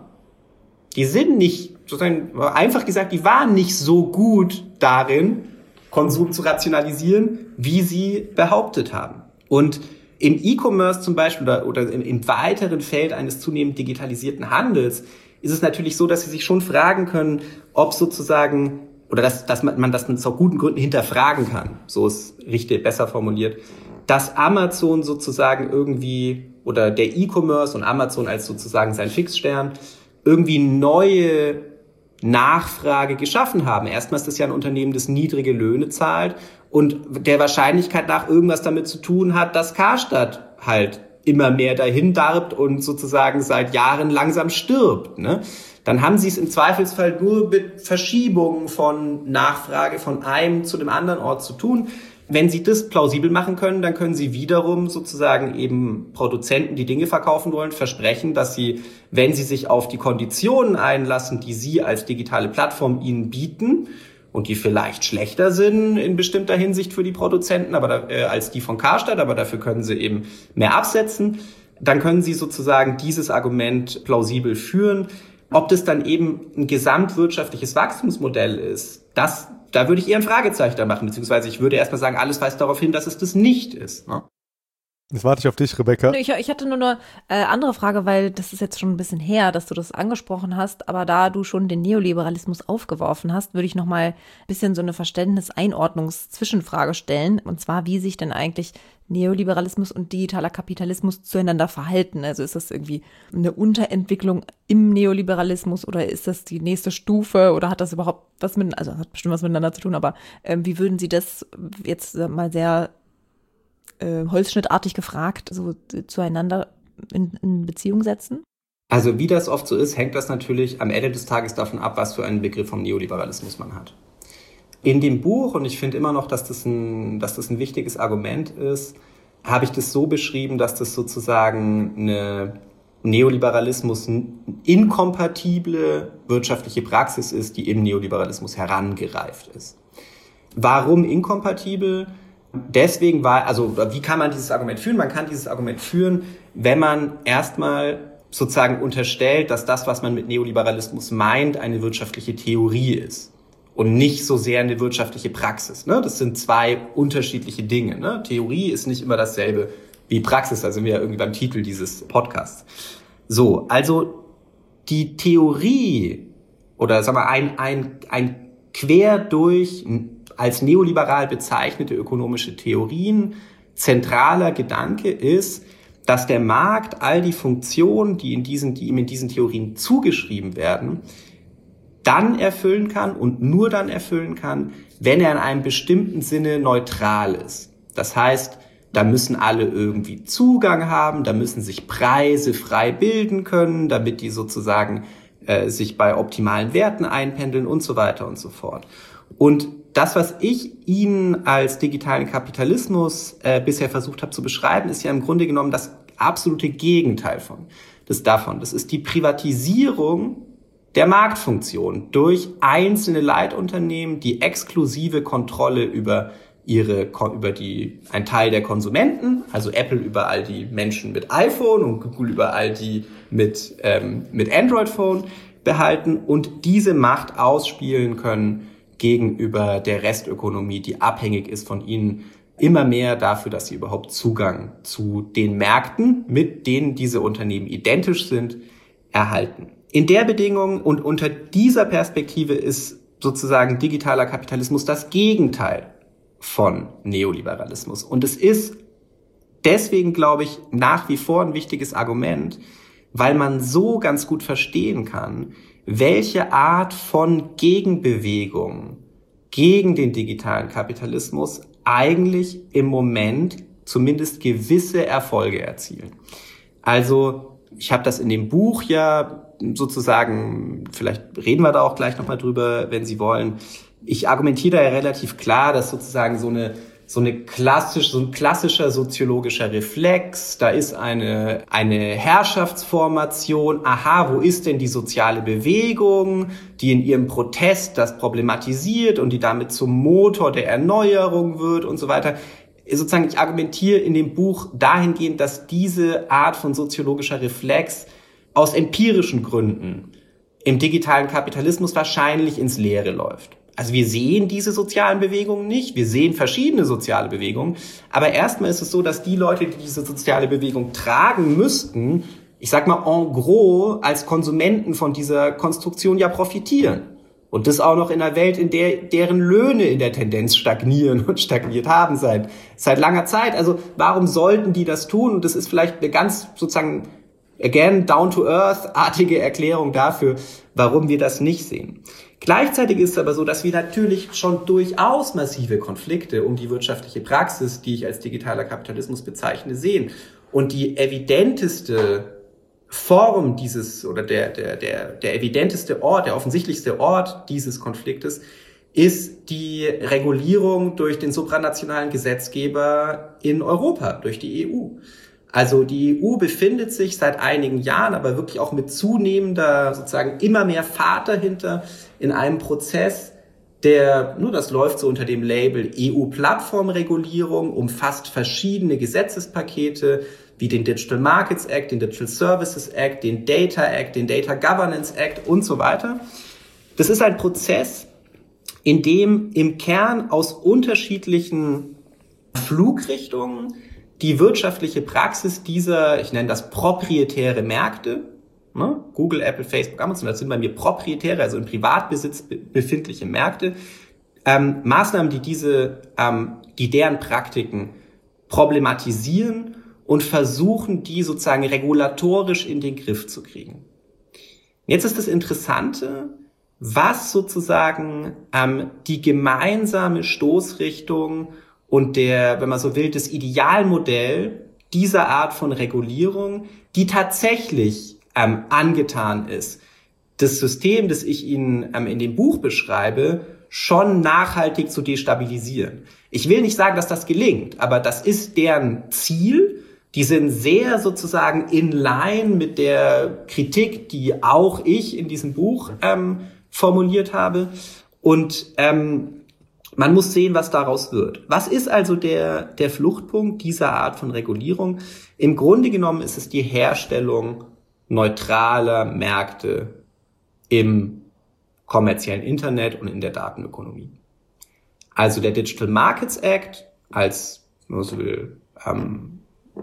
Die sind nicht, sozusagen einfach gesagt, die waren nicht so gut darin, Konsum zu rationalisieren, wie sie behauptet haben. Und im E-Commerce zum Beispiel oder, oder im, im weiteren Feld eines zunehmend digitalisierten Handels ist es natürlich so, dass Sie sich schon fragen können, ob sozusagen, oder dass, dass man, man das mit so guten Gründen hinterfragen kann, so ist richtig besser formuliert, dass Amazon sozusagen irgendwie, oder der E-Commerce und Amazon als sozusagen sein Fixstern, irgendwie neue Nachfrage geschaffen haben. Erstmal ist das ja ein Unternehmen, das niedrige Löhne zahlt und der Wahrscheinlichkeit nach irgendwas damit zu tun hat, dass Karstadt halt immer mehr dahin darbt und sozusagen seit Jahren langsam stirbt, ne? Dann haben sie es im Zweifelsfall nur mit Verschiebungen von Nachfrage von einem zu dem anderen Ort zu tun. Wenn sie das plausibel machen können, dann können sie wiederum sozusagen eben Produzenten, die Dinge verkaufen wollen, versprechen, dass sie, wenn sie sich auf die Konditionen einlassen, die sie als digitale Plattform ihnen bieten und die vielleicht schlechter sind in bestimmter Hinsicht für die Produzenten, aber da, äh, als die von Karstadt, aber dafür können sie eben mehr absetzen, dann können sie sozusagen dieses Argument plausibel führen. Ob das dann eben ein gesamtwirtschaftliches Wachstumsmodell ist, das Da würde ich eher ein Fragezeichen da machen, beziehungsweise ich würde erstmal sagen, alles weist darauf hin, dass es das nicht ist. Ne? Jetzt warte ich auf dich, Rebecca. Ich, ich hatte nur eine äh, andere Frage, weil das ist jetzt schon ein bisschen her, dass du das angesprochen hast, aber da du schon den Neoliberalismus aufgeworfen hast, würde ich noch mal ein bisschen so eine Verständnis-Einordnungs-Zwischenfrage stellen, und zwar, wie sich denn eigentlich Neoliberalismus und digitaler Kapitalismus zueinander verhalten. Also ist das irgendwie eine Unterentwicklung im Neoliberalismus oder ist das die nächste Stufe oder hat das überhaupt was mit, also hat bestimmt was miteinander zu tun, aber äh, wie würden Sie das jetzt äh, mal sehr äh, holzschnittartig gefragt, so äh, zueinander in, in Beziehung setzen? Also wie das oft so ist, hängt das natürlich am Ende des Tages davon ab, was für einen Begriff vom Neoliberalismus man hat. In dem Buch, und ich finde immer noch, dass das ein, dass das ein wichtiges Argument ist, habe ich das so beschrieben, dass das sozusagen eine Neoliberalismus inkompatible wirtschaftliche Praxis ist, die im Neoliberalismus herangereift ist. Warum inkompatibel? Deswegen war, also wie kann man dieses Argument führen? Man kann dieses Argument führen, wenn man erstmal sozusagen unterstellt, dass das, was man mit Neoliberalismus meint, eine wirtschaftliche Theorie ist. Und nicht so sehr eine wirtschaftliche Praxis. Ne? Das sind zwei unterschiedliche Dinge. Ne? Theorie ist nicht immer dasselbe wie Praxis. Da sind wir ja irgendwie beim Titel dieses Podcasts. So, also die Theorie oder sagen wir ein, ein, ein quer durch als neoliberal bezeichnete ökonomische Theorien zentraler Gedanke ist, dass der Markt all die Funktionen, die in diesen, die ihm in diesen Theorien zugeschrieben werden, dann erfüllen kann und nur dann erfüllen kann, wenn er in einem bestimmten Sinne neutral ist. Das heißt, da müssen alle irgendwie Zugang haben, da müssen sich Preise frei bilden können, damit die sozusagen äh, sich bei optimalen Werten einpendeln und so weiter und so fort. Und das, was ich Ihnen als digitalen Kapitalismus äh, bisher versucht habe zu beschreiben, ist ja im Grunde genommen das absolute Gegenteil von das davon. Das ist die Privatisierung der Marktfunktion durch einzelne Leitunternehmen, die exklusive Kontrolle über ihre, über die, ein Teil der Konsumenten, also Apple über all die Menschen mit iPhone und Google über all die mit, ähm, mit Android-Phone behalten und diese Macht ausspielen können gegenüber der Restökonomie, die abhängig ist von ihnen, immer mehr dafür, dass sie überhaupt Zugang zu den Märkten, mit denen diese Unternehmen identisch sind, erhalten. In der Bedingung und unter dieser Perspektive ist sozusagen digitaler Kapitalismus das Gegenteil von Neoliberalismus. Und es ist deswegen, glaube ich, nach wie vor ein wichtiges Argument, weil man so ganz gut verstehen kann, welche Art von Gegenbewegung gegen den digitalen Kapitalismus eigentlich im Moment zumindest gewisse Erfolge erzielen. Also ich habe das in dem Buch ja sozusagen, vielleicht reden wir da auch gleich nochmal drüber, wenn Sie wollen, ich argumentiere da ja relativ klar, dass sozusagen so eine so eine klassisch, so ein klassischer soziologischer Reflex, da ist eine, eine Herrschaftsformation, aha, wo ist denn die soziale Bewegung, die in ihrem Protest das problematisiert und die damit zum Motor der Erneuerung wird und so weiter. Sozusagen, ich argumentiere in dem Buch dahingehend, dass diese Art von soziologischer Reflex aus empirischen Gründen im digitalen Kapitalismus wahrscheinlich ins Leere läuft. Also wir sehen diese sozialen Bewegungen nicht, wir sehen verschiedene soziale Bewegungen, aber erstmal ist es so, dass die Leute, die diese soziale Bewegung tragen müssten, ich sag mal en gros, als Konsumenten von dieser Konstruktion ja profitieren. Und das auch noch in einer Welt, in der deren Löhne in der Tendenz stagnieren und stagniert haben seit, seit langer Zeit. Also warum sollten die das tun? Und das ist vielleicht eine ganz sozusagen, again, down-to-earth-artige Erklärung dafür, warum wir das nicht sehen. Gleichzeitig ist es aber so, dass wir natürlich schon durchaus massive Konflikte um die wirtschaftliche Praxis, die ich als digitaler Kapitalismus bezeichne, sehen. Und die evidenteste Form dieses oder der, der, der, der evidenteste Ort, der offensichtlichste Ort dieses Konfliktes ist die Regulierung durch den supranationalen Gesetzgeber in Europa, durch die E U. Also die E U befindet sich seit einigen Jahren, aber wirklich auch mit zunehmender, sozusagen immer mehr Fahrt dahinter, in einem Prozess, der, nur das läuft so unter dem Label E U-Plattformregulierung, umfasst verschiedene Gesetzespakete, wie den Digital Markets Act, den Digital Services Act, den Data Act, den Data Governance Act und so weiter. Das ist ein Prozess, in dem im Kern aus unterschiedlichen Flugrichtungen die wirtschaftliche Praxis dieser, ich nenne das proprietäre Märkte, ne? Google, Apple, Facebook, Amazon, das sind bei mir proprietäre, also im Privatbesitz befindliche Märkte, ähm, Maßnahmen, die diese, ähm, die deren Praktiken problematisieren und versuchen, die sozusagen regulatorisch in den Griff zu kriegen. Jetzt ist das Interessante, was sozusagen ähm, die gemeinsame Stoßrichtung und der, wenn man so will, das Idealmodell dieser Art von Regulierung, die tatsächlich ähm, angetan ist, das System, das ich Ihnen ähm, in dem Buch beschreibe, schon nachhaltig zu destabilisieren. Ich will nicht sagen, dass das gelingt, aber das ist deren Ziel. Die sind sehr sozusagen in line mit der Kritik, die auch ich in diesem Buch ähm, formuliert habe. Und ähm, man muss sehen, was daraus wird. Was ist also der, der Fluchtpunkt dieser Art von Regulierung? Im Grunde genommen ist es die Herstellung neutraler Märkte im kommerziellen Internet und in der Datenökonomie. Also der Digital Markets Act als, wenn man so will, ähm,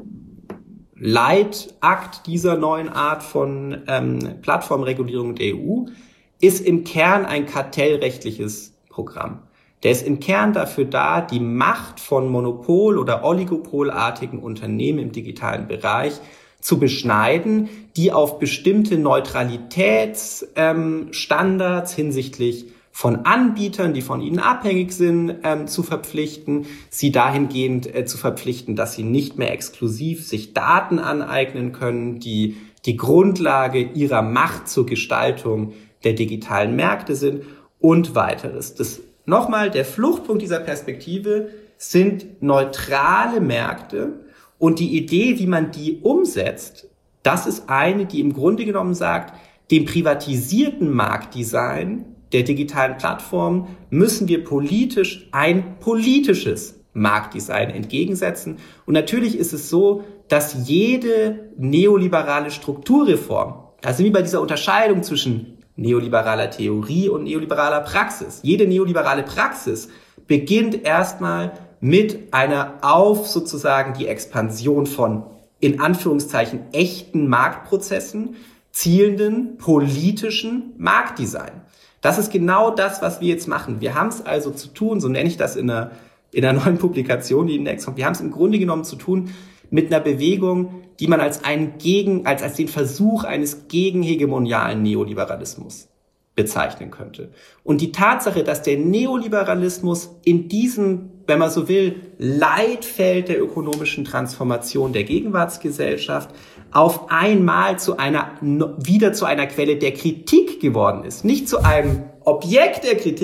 Leitakt dieser neuen Art von ähm, Plattformregulierung der E U ist im Kern ein kartellrechtliches Programm. Der ist im Kern dafür da, die Macht von Monopol- oder Oligopolartigen Unternehmen im digitalen Bereich zu beschneiden, die auf bestimmte Neutralitätsstandards ähm, hinsichtlich von Anbietern, die von ihnen abhängig sind, ähm, zu verpflichten, sie dahingehend äh, zu verpflichten, dass sie nicht mehr exklusiv sich Daten aneignen können, die die Grundlage ihrer Macht zur Gestaltung der digitalen Märkte sind und weiteres. Das Nochmal, der Fluchtpunkt dieser Perspektive sind neutrale Märkte und die Idee, wie man die umsetzt, das ist eine, die im Grunde genommen sagt, dem privatisierten Marktdesign der digitalen Plattformen müssen wir politisch ein politisches Marktdesign entgegensetzen. Und natürlich ist es so, dass jede neoliberale Strukturreform, also wie bei dieser Unterscheidung zwischen neoliberaler Theorie und neoliberaler Praxis. Jede neoliberale Praxis beginnt erstmal mit einer auf sozusagen die Expansion von in Anführungszeichen echten Marktprozessen zielenden politischen Marktdesign. Das ist genau das, was wir jetzt machen. Wir haben es also zu tun, so nenne ich das in einer, in einer neuen Publikation, die demnächst kommt. Wir haben es im Grunde genommen zu tun mit einer Bewegung, die man als einen Gegen, als, als den Versuch eines gegenhegemonialen Neoliberalismus bezeichnen könnte. Und die Tatsache, dass der Neoliberalismus in diesem, wenn man so will, Leitfeld der ökonomischen Transformation der Gegenwartsgesellschaft auf einmal zu einer, wieder zu einer Quelle der Kritik geworden ist. Nicht zu einem Objekt der Kritik,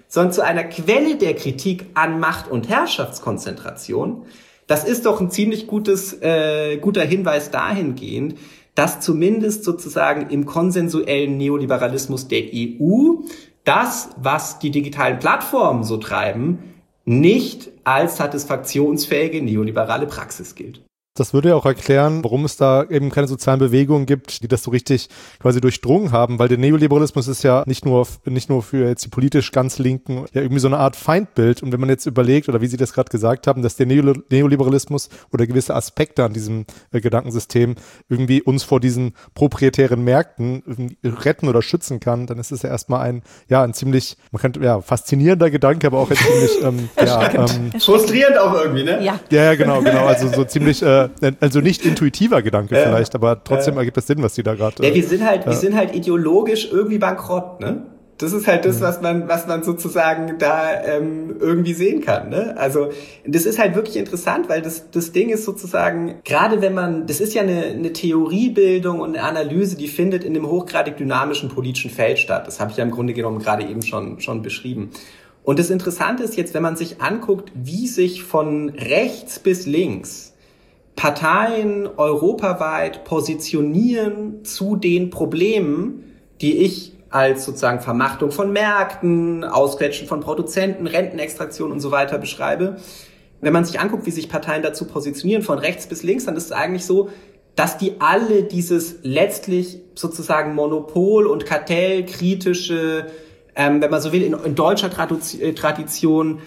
sondern zu einer Quelle der Kritik an Macht- und Herrschaftskonzentration. Das ist doch ein ziemlich gutes, äh, guter Hinweis dahingehend, dass zumindest sozusagen im konsensuellen Neoliberalismus der E U das, was die digitalen Plattformen so treiben, nicht als satisfaktionsfähige neoliberale Praxis gilt. Das würde ja auch erklären, warum es da eben keine sozialen Bewegungen gibt, die das so richtig quasi durchdrungen haben, weil der Neoliberalismus ist ja nicht nur nicht nur für jetzt die politisch ganz Linken ja irgendwie so eine Art Feindbild. Und wenn man jetzt überlegt, oder wie Sie das gerade gesagt haben, dass der Neoliberalismus oder gewisse Aspekte an diesem äh, Gedankensystem irgendwie uns vor diesen proprietären Märkten retten oder schützen kann, dann ist es ja erstmal ein, ja, ein ziemlich, man könnte, ja, faszinierender Gedanke, aber auch ein ziemlich, ähm, ja, ähm, frustrierend auch irgendwie, ne? Ja, ja, genau, genau, also so ziemlich, äh, also nicht intuitiver Gedanke äh, vielleicht, aber trotzdem äh, ergibt das Sinn, was die da gerade. Ja, wir sind halt, äh, wir sind halt ideologisch irgendwie bankrott, ne? Das ist halt das, was man, was man sozusagen da ähm, irgendwie sehen kann, ne? Also das ist halt wirklich interessant, weil das, das Ding ist sozusagen, gerade wenn man, das ist ja eine, eine Theoriebildung und eine Analyse, die findet in dem hochgradig dynamischen politischen Feld statt. Das habe ich ja im Grunde genommen gerade eben schon, schon beschrieben. Und das Interessante ist jetzt, wenn man sich anguckt, wie sich von rechts bis links Parteien europaweit positionieren zu den Problemen, die ich als sozusagen Vermachtung von Märkten, Ausquetschen von Produzenten, Rentenextraktion und so weiter beschreibe. Wenn man sich anguckt, wie sich Parteien dazu positionieren, von rechts bis links, dann ist es eigentlich so, dass die alle dieses letztlich sozusagen Monopol- und Kartellkritische, ähm, wenn man so will, in, in deutscher Tradition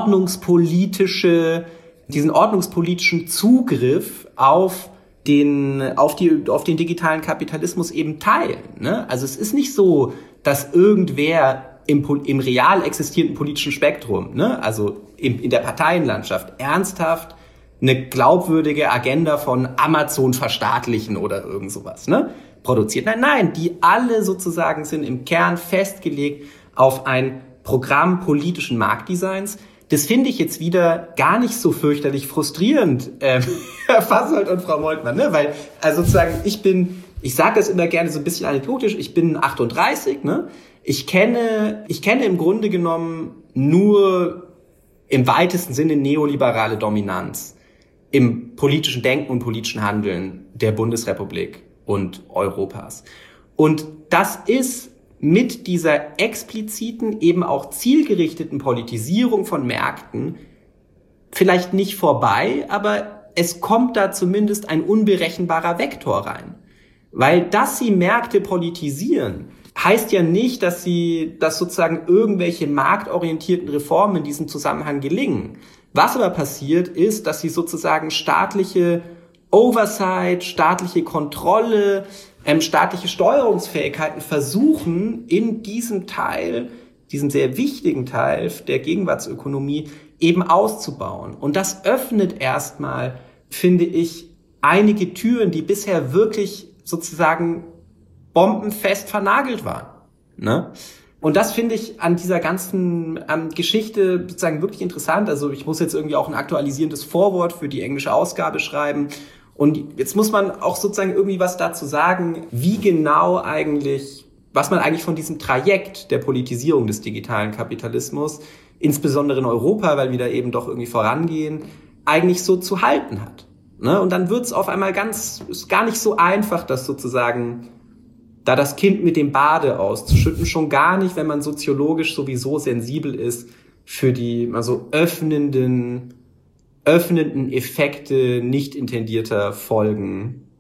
ordnungspolitische diesen ordnungspolitischen Zugriff auf den, auf die, auf den digitalen Kapitalismus eben teilen, ne? Also es ist nicht so, dass irgendwer im, im real existierenden politischen Spektrum, ne? Also in, in der Parteienlandschaft ernsthaft eine glaubwürdige Agenda von Amazon verstaatlichen oder irgend sowas, ne? Produziert. Nein, nein, die alle sozusagen sind im Kern festgelegt auf ein Programm politischen Marktdesigns. Das finde ich jetzt wieder gar nicht so fürchterlich frustrierend, ähm, Herr Fassold und Frau Moltmann, ne? Weil, also sozusagen, ich bin, ich sage das immer gerne so ein bisschen anekdotisch, ich bin achtunddreißig, ne? Ich kenne, ich kenne im Grunde genommen nur im weitesten Sinne neoliberale Dominanz im politischen Denken und politischen Handeln der Bundesrepublik und Europas. Und das ist mit dieser expliziten, eben auch zielgerichteten Politisierung von Märkten vielleicht nicht vorbei, aber es kommt da zumindest ein unberechenbarer Vektor rein. Weil, dass sie Märkte politisieren, heißt ja nicht, dass sie, dass sozusagen irgendwelche marktorientierten Reformen in diesem Zusammenhang gelingen. Was aber passiert, ist, dass sie sozusagen staatliche Oversight, staatliche Kontrolle, ähm, staatliche Steuerungsfähigkeiten versuchen, in diesem Teil, diesem sehr wichtigen Teil der Gegenwartsökonomie eben auszubauen. Und das öffnet erstmal, finde ich, einige Türen, die bisher wirklich sozusagen bombenfest vernagelt waren, ne? Und das finde ich an dieser ganzen ähm, Geschichte sozusagen wirklich interessant. Also ich muss jetzt irgendwie auch ein aktualisierendes Vorwort für die englische Ausgabe schreiben. Und jetzt muss man auch sozusagen irgendwie was dazu sagen, wie genau eigentlich, was man eigentlich von diesem Trajekt der Politisierung des digitalen Kapitalismus, insbesondere in Europa, weil wir da eben doch irgendwie vorangehen, eigentlich so zu halten hat. Ne? Und dann wird es auf einmal ganz, ist gar nicht so einfach, das sozusagen, da das Kind mit dem Bade auszuschütten, schon gar nicht, wenn man soziologisch sowieso sensibel ist für die also öffnenden, öffnenden Effekte nicht intendierter Folgen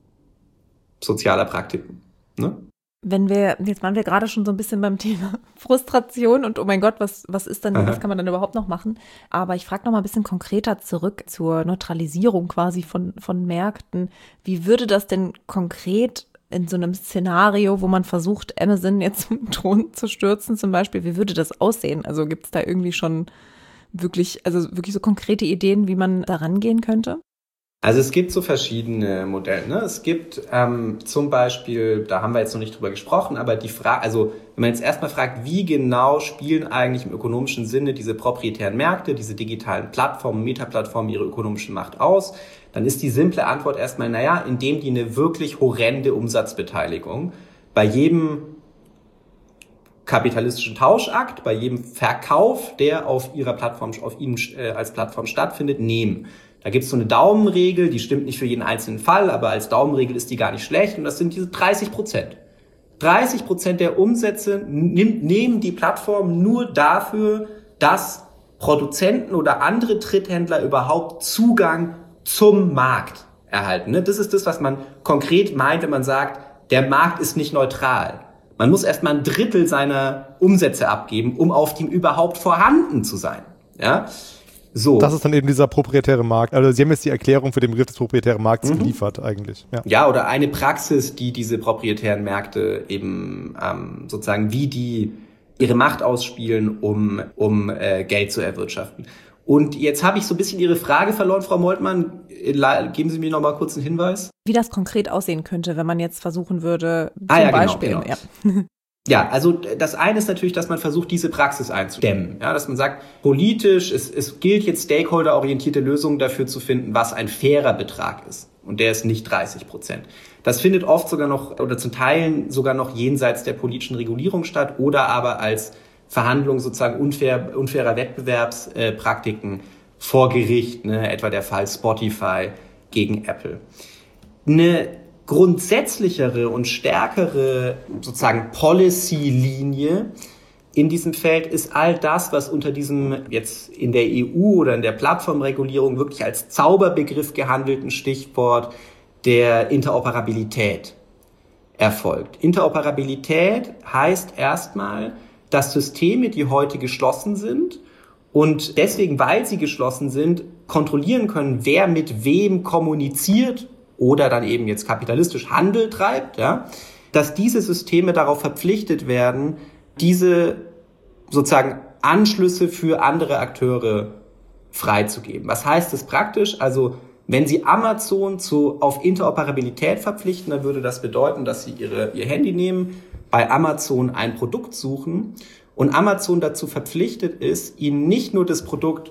sozialer Praktiken. Ne? Wenn wir, jetzt waren wir gerade schon so ein bisschen beim Thema Frustration und oh mein Gott, was, was ist denn, was kann man dann überhaupt noch machen? Aber ich frage noch mal ein bisschen konkreter zurück zur Neutralisierung quasi von, von Märkten. Wie würde das denn konkret in so einem Szenario, wo man versucht, Amazon jetzt zum Thron zu stürzen zum Beispiel, wie würde das aussehen? Also gibt es da irgendwie schon wirklich, also wirklich so konkrete Ideen, wie man da rangehen könnte? Also es gibt so verschiedene Modelle. Ne? Es gibt ähm, zum Beispiel, da haben wir jetzt noch nicht drüber gesprochen, aber die Frage, also wenn man jetzt erstmal fragt, wie genau spielen eigentlich im ökonomischen Sinne diese proprietären Märkte, diese digitalen Plattformen, Metaplattformen ihre ökonomische Macht aus, dann ist die simple Antwort erstmal, naja, indem die eine wirklich horrende Umsatzbeteiligung bei jedem kapitalistischen Tauschakt, bei jedem Verkauf, der auf ihrer Plattform, auf ihnen äh, als Plattform stattfindet, nehmen. Da gibt es so eine Daumenregel, die stimmt nicht für jeden einzelnen Fall, aber als Daumenregel ist die gar nicht schlecht und das sind diese dreißig Prozent. dreißig Prozent der Umsätze nimmt, nehmen die Plattform nur dafür, dass Produzenten oder andere Dritthändler überhaupt Zugang zum Markt erhalten. Das ist das, was man konkret meint, wenn man sagt, der Markt ist nicht neutral. Man muss erstmal ein Drittel seiner Umsätze abgeben, um auf dem überhaupt vorhanden zu sein. Ja? So. Das ist dann eben dieser proprietäre Markt. Also Sie haben jetzt die Erklärung für den Begriff des proprietären Markts mhm. geliefert eigentlich. Ja. ja, oder eine Praxis, die diese proprietären Märkte eben ähm, sozusagen, wie die ihre Macht ausspielen, um, um äh, Geld zu erwirtschaften. Und jetzt habe ich so ein bisschen Ihre Frage verloren, Frau Moltmann. Geben Sie mir noch mal kurz einen Hinweis. Wie das konkret aussehen könnte, wenn man jetzt versuchen würde, zum ah, ja, Beispiel. Genau, genau. Ja. Ja, also das eine ist natürlich, dass man versucht, diese Praxis einzudämmen. Ja, dass man sagt, politisch, es, es gilt jetzt stakeholderorientierte Lösungen dafür zu finden, was ein fairer Betrag ist. Und der ist nicht dreißig Prozent. Das findet oft sogar noch, oder zum Teil sogar noch jenseits der politischen Regulierung statt oder aber als Verhandlung sozusagen unfair, unfairer Wettbewerbspraktiken äh, vor Gericht, ne, etwa der Fall Spotify gegen Apple. Eine grundsätzlichere und stärkere sozusagen Policy-Linie in diesem Feld ist all das, was unter diesem jetzt in der E U oder in der Plattformregulierung wirklich als Zauberbegriff gehandelten Stichwort der Interoperabilität erfolgt. Interoperabilität heißt erstmal, dass Systeme, die heute geschlossen sind und deswegen, weil sie geschlossen sind, kontrollieren können, wer mit wem kommuniziert oder dann eben jetzt kapitalistisch Handel treibt, ja, dass diese Systeme darauf verpflichtet werden, diese sozusagen Anschlüsse für andere Akteure freizugeben. Was heißt das praktisch? Also wenn Sie Amazon zu, auf Interoperabilität verpflichten, dann würde das bedeuten, dass Sie ihre, ihr Handy nehmen, bei Amazon ein Produkt suchen und Amazon dazu verpflichtet ist, Ihnen nicht nur das Produkt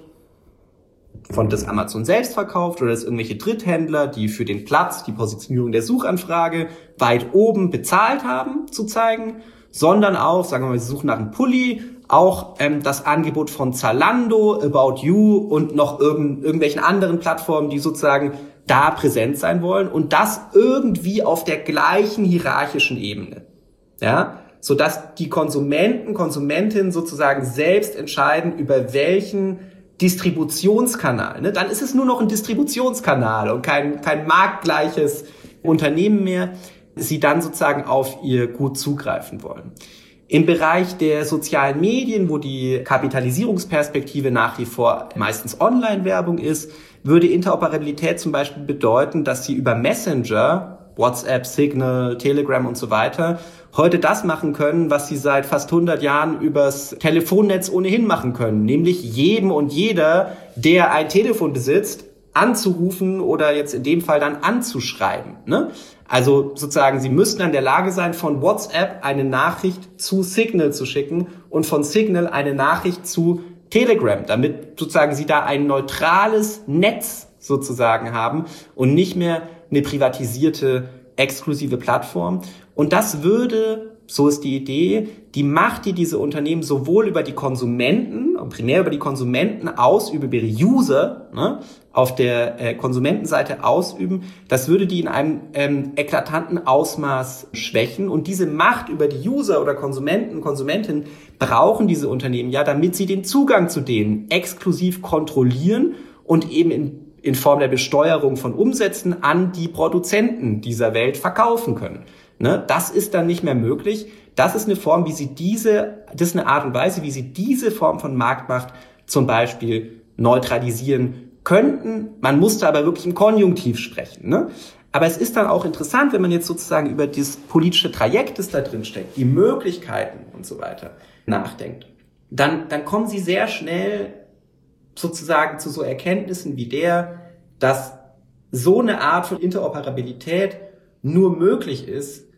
von das Amazon selbst verkauft oder das irgendwelche Dritthändler, die für den Platz, die Positionierung der Suchanfrage weit oben bezahlt haben, zu zeigen, sondern auch, sagen wir mal, Sie suchen nach einem Pulli, auch ähm, das Angebot von Zalando, About You und noch irgend, irgendwelchen anderen Plattformen, die sozusagen da präsent sein wollen und das irgendwie auf der gleichen hierarchischen Ebene. Ja, sodass die Konsumenten, Konsumentinnen sozusagen selbst entscheiden, über welchen Distributionskanal, ne? Dann ist es nur noch ein Distributionskanal und kein, kein marktgleiches Unternehmen mehr, sie dann sozusagen auf ihr Gut zugreifen wollen. Im Bereich der sozialen Medien, wo die Kapitalisierungsperspektive nach wie vor meistens Online-Werbung ist, würde Interoperabilität zum Beispiel bedeuten, dass sie über Messenger, WhatsApp, Signal, Telegram und so weiter, heute das machen können, was sie seit fast hundert Jahren übers Telefonnetz ohnehin machen können, nämlich jedem und jeder, der ein Telefon besitzt, anzurufen oder jetzt in dem Fall dann anzuschreiben. Ne? Also sozusagen, sie müssten in der Lage sein, von WhatsApp eine Nachricht zu Signal zu schicken und von Signal eine Nachricht zu Telegram, damit sozusagen sie da ein neutrales Netz sozusagen haben und nicht mehr eine privatisierte, exklusive Plattform. Und das würde, so ist die Idee, die Macht, die diese Unternehmen sowohl über die Konsumenten, primär über die Konsumenten ausüben, über ihre User, ne, auf der äh, Konsumentenseite ausüben, das würde die in einem ähm, eklatanten Ausmaß schwächen. Und diese Macht über die User oder Konsumenten, Konsumentinnen brauchen diese Unternehmen ja, damit sie den Zugang zu denen exklusiv kontrollieren und eben in in Form der Besteuerung von Umsätzen an die Produzenten dieser Welt verkaufen können. Ne? Das ist dann nicht mehr möglich. Das ist eine Form, wie sie diese, das ist eine Art und Weise, wie sie diese Form von Marktmacht zum Beispiel neutralisieren könnten. Man musste aber wirklich im Konjunktiv sprechen. Ne? Aber es ist dann auch interessant, wenn man jetzt sozusagen über das politische Trajekt, das da drin steckt, die Möglichkeiten und so weiter nachdenkt. Dann, dann kommen sie sehr schnell sozusagen zu so Erkenntnissen wie der, dass so eine Art von Interoperabilität nur möglich ist,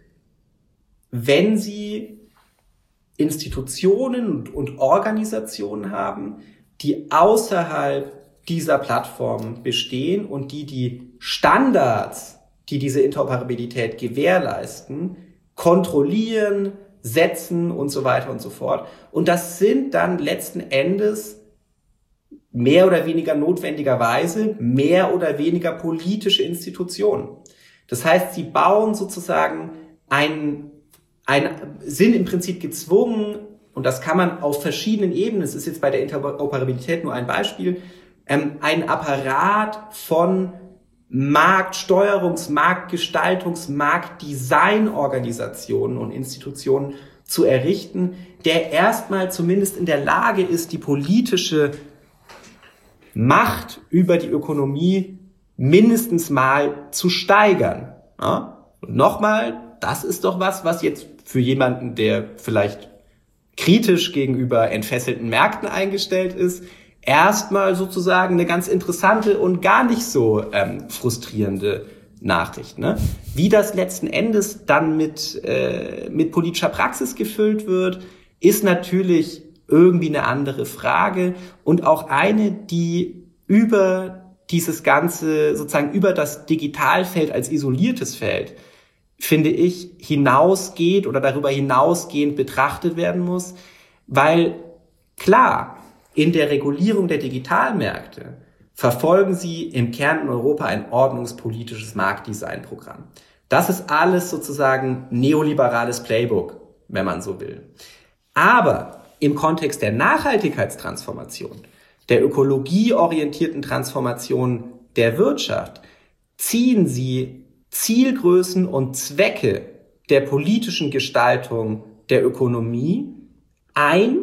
wenn sie Institutionen und, und Organisationen haben, die außerhalb dieser Plattform bestehen und die die Standards, die diese Interoperabilität gewährleisten, kontrollieren, setzen und so weiter und so fort. Und das sind dann letzten Endes mehr oder weniger notwendigerweise mehr oder weniger politische Institutionen. Das heißt, sie bauen sozusagen ein, ein, sind im Prinzip gezwungen, und das kann man auf verschiedenen Ebenen, das ist jetzt bei der Interoperabilität nur ein Beispiel, ähm, ein Apparat von Marktsteuerungs-, Marktgestaltungs-, Marktdesignorganisationen und Institutionen zu errichten, der erstmal zumindest in der Lage ist, die politische Macht über die Ökonomie mindestens mal zu steigern. Ja? Und nochmal, das ist doch was, was jetzt für jemanden, der vielleicht kritisch gegenüber entfesselten Märkten eingestellt ist, erstmal sozusagen eine ganz interessante und gar nicht so ähm, frustrierende Nachricht. Ne? Wie das letzten Endes dann mit, äh, mit politischer Praxis gefüllt wird, ist natürlich irgendwie eine andere Frage und auch eine, die über dieses Ganze, sozusagen über das Digitalfeld als isoliertes Feld, finde ich, hinausgeht oder darüber hinausgehend betrachtet werden muss, weil klar, in der Regulierung der Digitalmärkte verfolgen sie im Kern in Europa ein ordnungspolitisches Marktdesignprogramm. Das ist alles sozusagen neoliberales Playbook, wenn man so will. Aber im Kontext der Nachhaltigkeitstransformation, der ökologieorientierten Transformation der Wirtschaft, ziehen sie Zielgrößen und Zwecke der politischen Gestaltung der Ökonomie ein,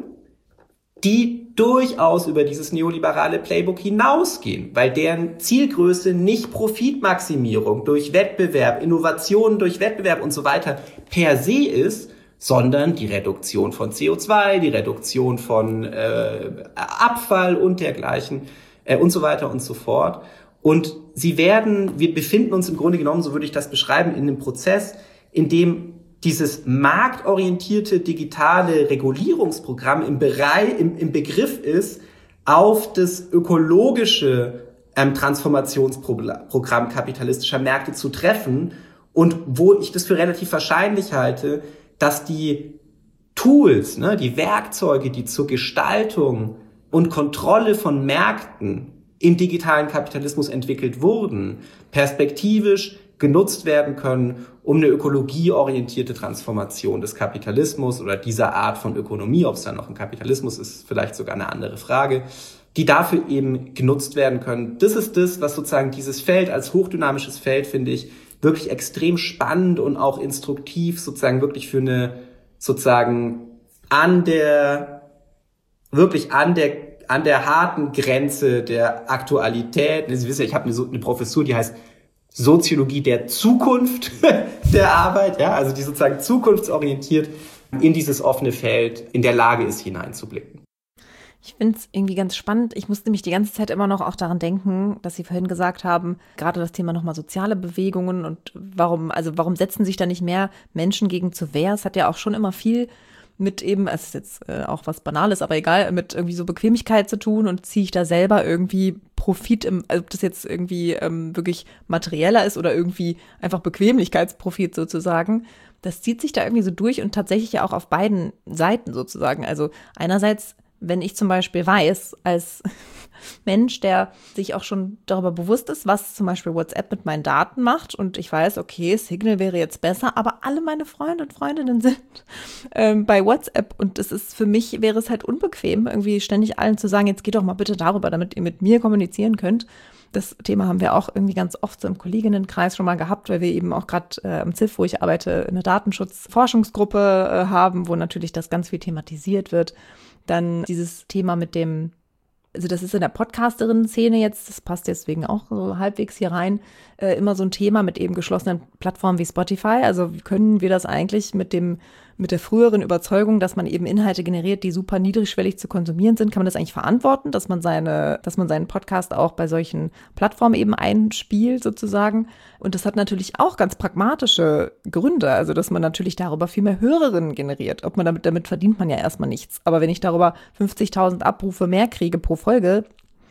die durchaus über dieses neoliberale Playbook hinausgehen, weil deren Zielgröße nicht Profitmaximierung durch Wettbewerb, Innovation durch Wettbewerb und so weiter per se ist, sondern die Reduktion von C O zwei, die Reduktion von äh, Abfall und dergleichen äh, und so weiter und so fort. Und sie werden, wir befinden uns im Grunde genommen, so würde ich das beschreiben, in einem Prozess, in dem dieses marktorientierte digitale Regulierungsprogramm im Bereich, im, im Begriff ist, auf das ökologische ähm, Transformationsprogramm kapitalistischer Märkte zu treffen und wo ich das für relativ wahrscheinlich halte, dass die Tools, ne, die Werkzeuge, die zur Gestaltung und Kontrolle von Märkten im digitalen Kapitalismus entwickelt wurden, perspektivisch genutzt werden können, um eine ökologieorientierte Transformation des Kapitalismus oder dieser Art von Ökonomie, ob es dann noch ein Kapitalismus ist, vielleicht sogar eine andere Frage, die dafür eben genutzt werden können. Das ist das, was sozusagen dieses Feld als hochdynamisches Feld, finde ich, wirklich extrem spannend und auch instruktiv sozusagen wirklich für eine sozusagen an der, wirklich an der an der harten Grenze der Aktualität. Sie wissen ja, ich habe eine, eine Professur, die heißt Soziologie der Zukunft der Arbeit, ja, also die sozusagen zukunftsorientiert in dieses offene Feld in der Lage ist, hineinzublicken. Ich finde es irgendwie ganz spannend. Ich musste mich die ganze Zeit immer noch auch daran denken, dass Sie vorhin gesagt haben, gerade das Thema nochmal soziale Bewegungen und warum, also warum setzen sich da nicht mehr Menschen gegen zur Wehr? Es hat ja auch schon immer viel mit eben, es ist jetzt äh, auch was Banales, aber egal, mit irgendwie so Bequemlichkeit zu tun und ziehe ich da selber irgendwie Profit, im, also ob das jetzt irgendwie ähm, wirklich materieller ist oder irgendwie einfach Bequemlichkeitsprofit sozusagen, das zieht sich da irgendwie so durch und tatsächlich ja auch auf beiden Seiten sozusagen. Also einerseits, wenn ich zum Beispiel weiß, als Mensch, der sich auch schon darüber bewusst ist, was zum Beispiel WhatsApp mit meinen Daten macht und ich weiß, okay, Signal wäre jetzt besser, aber alle meine Freunde und Freundinnen sind ähm, bei WhatsApp und es ist für mich, wäre es halt unbequem, irgendwie ständig allen zu sagen, jetzt geht doch mal bitte darüber, damit ihr mit mir kommunizieren könnt. Das Thema haben wir auch irgendwie ganz oft so im Kolleginnenkreis schon mal gehabt, weil wir eben auch gerade äh, am Z I F, wo ich arbeite, eine Datenschutzforschungsgruppe äh, haben, wo natürlich das ganz viel thematisiert wird. Dann dieses Thema mit dem, also das ist in der Podcasterinnen-Szene jetzt, das passt deswegen auch so halbwegs hier rein, äh, immer so ein Thema mit eben geschlossenen Plattformen wie Spotify. Also wie können wir das eigentlich mit dem mit der früheren Überzeugung, dass man eben Inhalte generiert, die super niedrigschwellig zu konsumieren sind, kann man das eigentlich verantworten, dass man seine, dass man seinen Podcast auch bei solchen Plattformen eben einspielt sozusagen. Und das hat natürlich auch ganz pragmatische Gründe, also dass man natürlich darüber viel mehr Hörerinnen generiert. Ob man damit, damit verdient man ja erstmal nichts. Aber wenn ich darüber fünfzigtausend Abrufe mehr kriege pro Folge,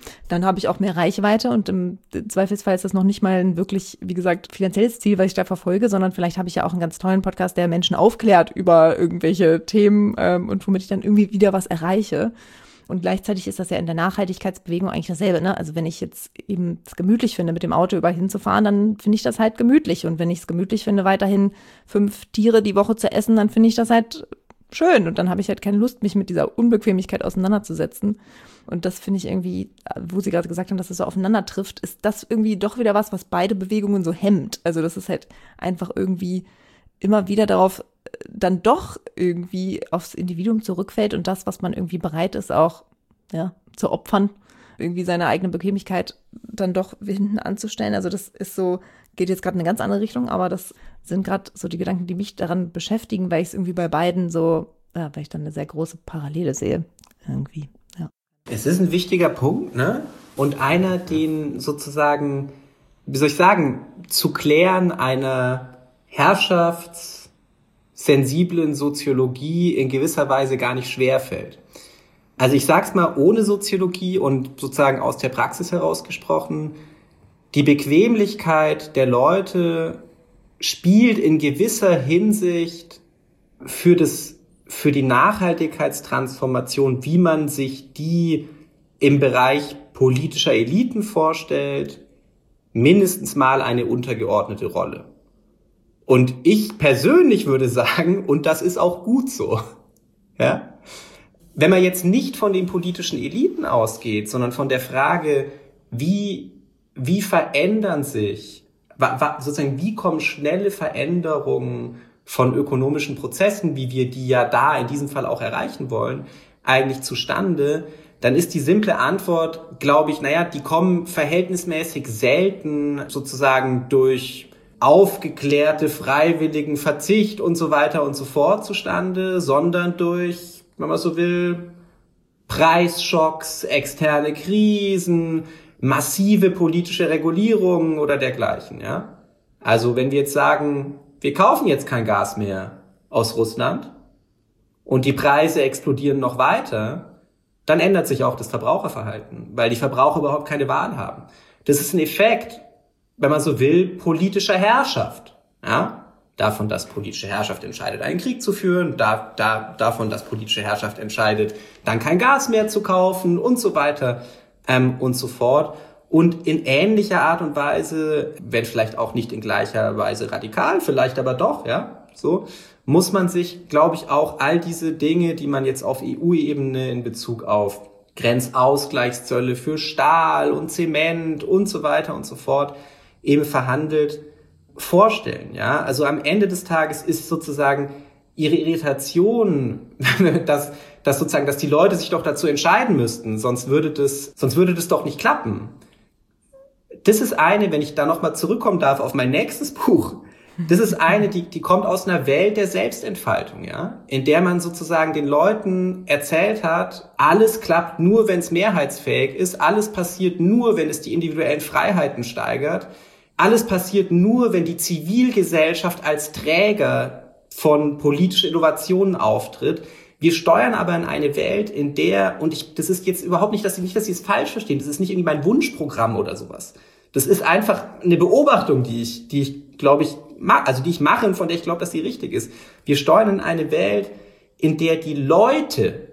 dann habe ich auch mehr Reichweite und im Zweifelsfall ist das noch nicht mal ein wirklich, wie gesagt, finanzielles Ziel, was ich da verfolge, sondern vielleicht habe ich ja auch einen ganz tollen Podcast, der Menschen aufklärt über irgendwelche Themen ähm, und womit ich dann irgendwie wieder was erreiche. Und gleichzeitig ist das ja in der Nachhaltigkeitsbewegung eigentlich dasselbe, ne? Also wenn ich jetzt eben es gemütlich finde, mit dem Auto überall hinzufahren, dann finde ich das halt gemütlich. Und wenn ich es gemütlich finde, weiterhin fünf Tiere die Woche zu essen, dann finde ich das halt schön. Und dann habe ich halt keine Lust, mich mit dieser Unbequemlichkeit auseinanderzusetzen. Und das finde ich irgendwie, wo Sie gerade gesagt haben, dass es so aufeinander trifft, ist das irgendwie doch wieder was, was beide Bewegungen so hemmt. Also das ist halt einfach irgendwie immer wieder darauf dann doch irgendwie aufs Individuum zurückfällt und das, was man irgendwie bereit ist, auch ja, zu opfern, irgendwie seine eigene Bequemlichkeit dann doch hinten anzustellen. Also das ist so, geht jetzt gerade in eine ganz andere Richtung, aber das sind gerade so die Gedanken, die mich daran beschäftigen, weil ich es irgendwie bei beiden so, ja, weil ich dann eine sehr große Parallele sehe, irgendwie, ja. Es ist ein wichtiger Punkt, ne? Und einer, den sozusagen, wie soll ich sagen, zu klären einer herrschaftssensiblen Soziologie in gewisser Weise gar nicht schwerfällt. Also ich sag's mal ohne Soziologie und sozusagen aus der Praxis herausgesprochen, die Bequemlichkeit der Leute spielt in gewisser Hinsicht für das, für die Nachhaltigkeitstransformation, wie man sich die im Bereich politischer Eliten vorstellt, mindestens mal eine untergeordnete Rolle. Und ich persönlich würde sagen, und das ist auch gut so, ja, wenn man jetzt nicht von den politischen Eliten ausgeht, sondern von der Frage, wie, wie verändern sich, sozusagen, wie kommen schnelle Veränderungen von ökonomischen Prozessen, wie wir die ja da in diesem Fall auch erreichen wollen, eigentlich zustande, dann ist die simple Antwort, glaube ich, naja, die kommen verhältnismäßig selten sozusagen durch aufgeklärte, freiwilligen Verzicht und so weiter und so fort zustande, sondern durch, wenn man so will, Preisschocks, externe Krisen, massive politische Regulierungen oder dergleichen, ja. Also wenn wir jetzt sagen, wir kaufen jetzt kein Gas mehr aus Russland und die Preise explodieren noch weiter, dann ändert sich auch das Verbraucherverhalten, weil die Verbraucher überhaupt keine Wahl haben. Das ist ein Effekt, wenn man so will, politischer Herrschaft, ja. Davon, dass politische Herrschaft entscheidet, einen Krieg zu führen, da, da, davon, dass politische Herrschaft entscheidet, dann kein Gas mehr zu kaufen und so weiter ähm, und so fort. Und in ähnlicher Art und Weise, wenn vielleicht auch nicht in gleicher Weise radikal, vielleicht aber doch, ja, so, muss man sich, glaube ich, auch all diese Dinge, die man jetzt auf E U-Ebene in Bezug auf Grenzausgleichszölle für Stahl und Zement und so weiter und so fort eben verhandelt, vorstellen, ja. Also am Ende des Tages ist sozusagen ihre Irritation, dass, dass sozusagen, dass die Leute sich doch dazu entscheiden müssten, sonst würde das, sonst würde das doch nicht klappen. Das ist eine, wenn ich da nochmal zurückkommen darf auf mein nächstes Buch, das ist eine, die, die kommt aus einer Welt der Selbstentfaltung, ja, in der man sozusagen den Leuten erzählt hat, alles klappt nur, wenn es mehrheitsfähig ist, alles passiert nur, wenn es die individuellen Freiheiten steigert, alles passiert nur, wenn die Zivilgesellschaft als Träger von politischen Innovationen auftritt. Wir steuern aber in eine Welt, in der, und ich, das ist jetzt überhaupt nicht, dass Sie nicht, dass Sie es falsch verstehen, das ist nicht irgendwie mein Wunschprogramm oder sowas. Das ist einfach eine Beobachtung, die ich, die ich, glaube ich, mag, also die ich mache und von der ich glaube, dass sie richtig ist. Wir steuern in eine Welt, in der die Leute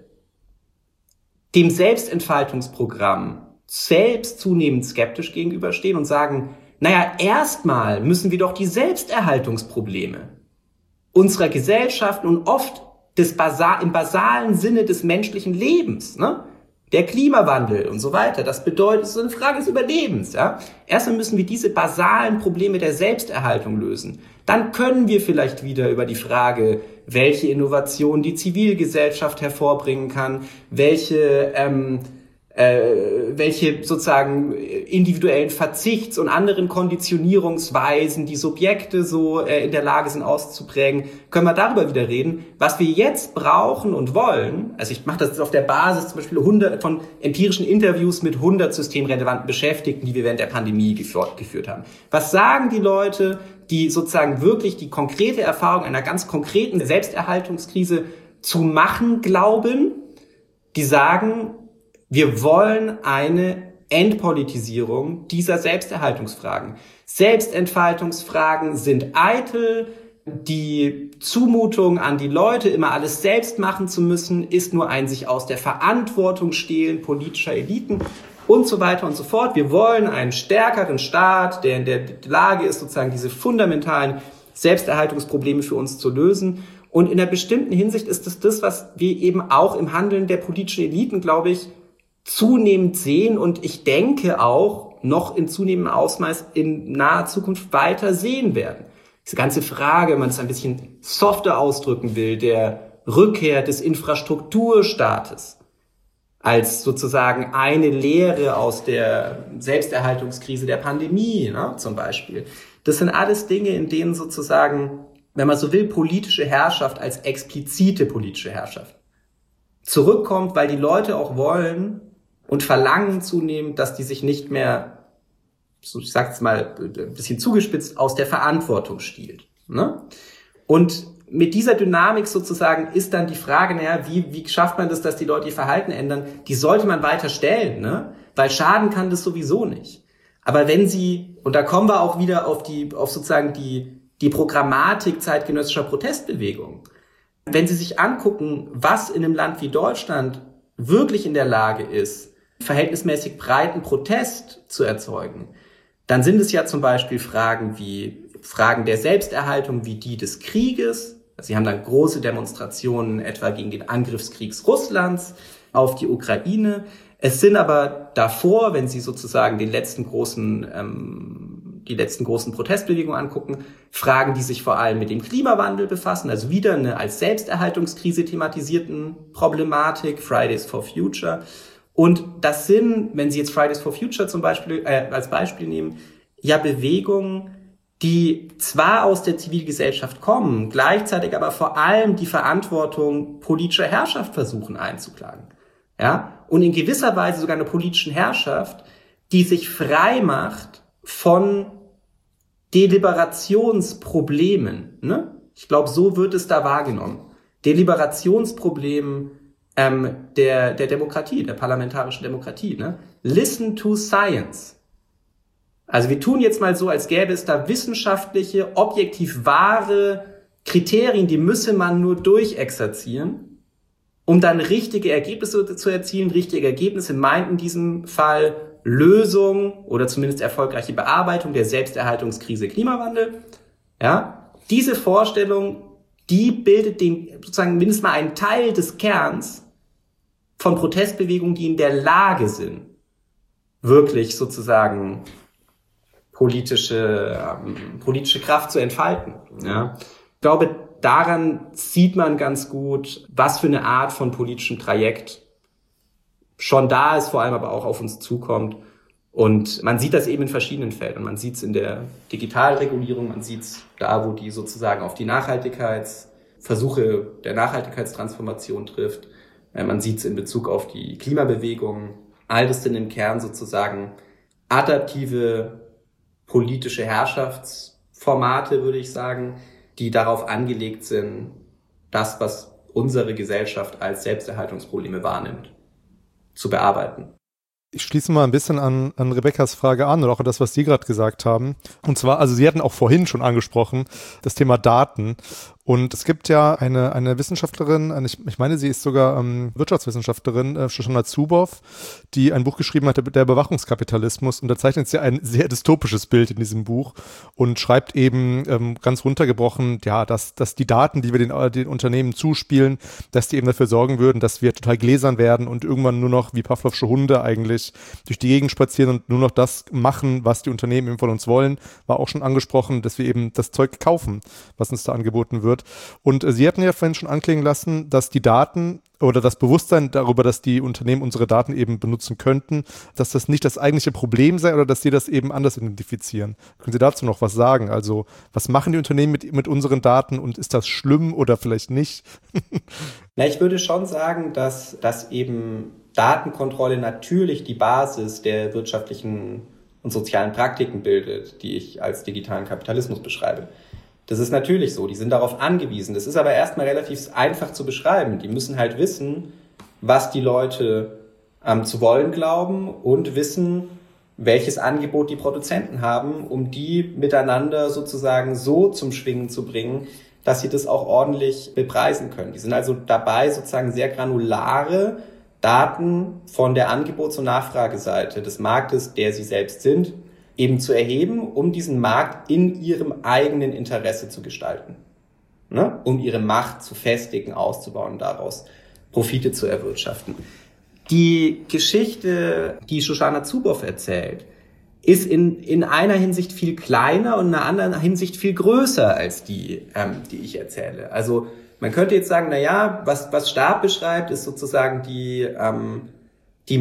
dem Selbstentfaltungsprogramm selbst zunehmend skeptisch gegenüberstehen und sagen, naja, erstmal müssen wir doch die Selbsterhaltungsprobleme unserer Gesellschaften und oft des Basa- im basalen Sinne des menschlichen Lebens, ne? Der Klimawandel und so weiter, das bedeutet, es ist eine Frage des Überlebens, ja? Erstmal müssen wir diese basalen Probleme der Selbsterhaltung lösen. Dann können wir vielleicht wieder über die Frage, welche Innovation die Zivilgesellschaft hervorbringen kann, welche, ähm, äh, welche sozusagen individuellen Verzichts- und anderen Konditionierungsweisen die Subjekte so äh, in der Lage sind auszuprägen, können wir darüber wieder reden. Was wir jetzt brauchen und wollen, also ich mache das jetzt auf der Basis zum Beispiel hundert von empirischen Interviews mit hundert systemrelevanten Beschäftigten, die wir während der Pandemie geführt, geführt haben. Was sagen die Leute, die sozusagen wirklich die konkrete Erfahrung einer ganz konkreten Selbsterhaltungskrise zu machen glauben? Die sagen, wir wollen eine Entpolitisierung dieser Selbsterhaltungsfragen. Selbstentfaltungsfragen sind eitel. Die Zumutung an die Leute, immer alles selbst machen zu müssen, ist nur ein sich aus der Verantwortung stehlen politischer Eliten und so weiter und so fort. Wir wollen einen stärkeren Staat, der in der Lage ist, sozusagen diese fundamentalen Selbsterhaltungsprobleme für uns zu lösen. Und in einer bestimmten Hinsicht ist es das, was wir eben auch im Handeln der politischen Eliten, glaube ich, zunehmend sehen und ich denke auch noch in zunehmendem Ausmaß in naher Zukunft weiter sehen werden. Diese ganze Frage, wenn man es ein bisschen softer ausdrücken will, der Rückkehr des Infrastrukturstaates als sozusagen eine Lehre aus der Selbsterhaltungskrise der Pandemie, ne, zum Beispiel. Das sind alles Dinge, in denen sozusagen, wenn man so will, politische Herrschaft als explizite politische Herrschaft zurückkommt, weil die Leute auch wollen und verlangen zunehmend, dass die sich nicht mehr, so ich sag's mal ein bisschen zugespitzt, aus der Verantwortung stiehlt. Ne? Und mit dieser Dynamik sozusagen ist dann die Frage, naja, wie, wie schafft man das, dass die Leute ihr Verhalten ändern? Die sollte man weiter stellen, ne? Weil schaden kann das sowieso nicht. Aber wenn sie, und da kommen wir auch wieder auf die, auf sozusagen die, die Programmatik zeitgenössischer Protestbewegung. Wenn Sie sich angucken, was in einem Land wie Deutschland wirklich in der Lage ist, verhältnismäßig breiten Protest zu erzeugen, dann sind es ja zum Beispiel Fragen wie Fragen der Selbsterhaltung wie die des Krieges. Sie haben dann große Demonstrationen etwa gegen den Angriffskrieg Russlands auf die Ukraine. Es sind aber davor, wenn Sie sozusagen den letzten großen, ähm, die letzten großen Protestbewegungen angucken, Fragen, die sich vor allem mit dem Klimawandel befassen, also wieder eine als Selbsterhaltungskrise thematisierten Problematik, Fridays for Future. Und das sind, wenn Sie jetzt Fridays for Future zum Beispiel äh, als Beispiel nehmen, ja Bewegungen, die zwar aus der Zivilgesellschaft kommen, gleichzeitig aber vor allem die Verantwortung politischer Herrschaft versuchen einzuklagen. Ja? Und in gewisser Weise sogar eine politischen Herrschaft, die sich frei macht von Deliberationsproblemen. Ne? Ich glaube, so wird es da wahrgenommen. Deliberationsproblemen ähm, der, der Demokratie, der parlamentarischen Demokratie. Ne? Listen to science. Also wir tun jetzt mal so, als gäbe es da wissenschaftliche, objektiv wahre Kriterien, die müsse man nur durchexerzieren, um dann richtige Ergebnisse zu erzielen. Richtige Ergebnisse meint in diesem Fall Lösung oder zumindest erfolgreiche Bearbeitung der Selbsterhaltungskrise Klimawandel. Ja, diese Vorstellung, die bildet den, sozusagen mindestens mal einen Teil des Kerns von Protestbewegungen, die in der Lage sind, wirklich sozusagen politische, ähm, politische Kraft zu entfalten. Ja. Ich glaube, daran sieht man ganz gut, was für eine Art von politischem Trajekt schon da ist, vor allem aber auch auf uns zukommt. Und man sieht das eben in verschiedenen Feldern. Man sieht es in der Digitalregulierung, man sieht es da, wo die sozusagen auf die Nachhaltigkeitsversuche der Nachhaltigkeitstransformation trifft. Man sieht es in Bezug auf die Klimabewegung. All das sind im Kern sozusagen adaptive politische Herrschaftsformate, würde ich sagen, die darauf angelegt sind, das, was unsere Gesellschaft als Selbsterhaltungsprobleme wahrnimmt, zu bearbeiten. Ich schließe mal ein bisschen an, an Rebekkas Frage an oder auch das, was Sie gerade gesagt haben. Und zwar, also Sie hatten auch vorhin schon angesprochen, das Thema Daten. Und es gibt ja eine, eine Wissenschaftlerin, eine, ich meine, sie ist sogar ähm, Wirtschaftswissenschaftlerin, äh, Shoshana Zuboff, die ein Buch geschrieben hat, der, der Überwachungskapitalismus. Und da zeichnet sie ein sehr dystopisches Bild in diesem Buch und schreibt eben ähm, ganz runtergebrochen, ja, dass, dass die Daten, die wir den, den Unternehmen zuspielen, dass die eben dafür sorgen würden, dass wir total gläsern werden und irgendwann nur noch wie Pavlovsche Hunde eigentlich durch die Gegend spazieren und nur noch das machen, was die Unternehmen eben von uns wollen. War auch schon angesprochen, dass wir eben das Zeug kaufen, was uns da angeboten wird. Und äh, Sie hatten ja vorhin schon anklingen lassen, dass die Daten oder das Bewusstsein darüber, dass die Unternehmen unsere Daten eben benutzen könnten, dass das nicht das eigentliche Problem sei oder dass sie das eben anders identifizieren. Können Sie dazu noch was sagen? Also was machen die Unternehmen mit, mit unseren Daten und ist das schlimm oder vielleicht nicht? Na, ich würde schon sagen, dass, dass eben Datenkontrolle natürlich die Basis der wirtschaftlichen und sozialen Praktiken bildet, die ich als digitalen Kapitalismus beschreibe. Das ist natürlich so, die sind darauf angewiesen. Das ist aber erstmal relativ einfach zu beschreiben. Die müssen halt wissen, was die Leute ähm, zu wollen glauben und wissen, welches Angebot die Produzenten haben, um die miteinander sozusagen so zum Schwingen zu bringen, dass sie das auch ordentlich bepreisen können. Die sind also dabei, sozusagen sehr granulare Daten von der Angebots- und Nachfrageseite des Marktes, der sie selbst sind, eben zu erheben, um diesen Markt in ihrem eigenen Interesse zu gestalten. Ne? Um ihre Macht zu festigen, auszubauen und daraus Profite zu erwirtschaften. Die Geschichte, die Shoshana Zuboff erzählt, ist in, in einer Hinsicht viel kleiner und in einer anderen Hinsicht viel größer als die, ähm, die ich erzähle. Also man könnte jetzt sagen, na ja, was, was Stab beschreibt, ist sozusagen die, ähm, die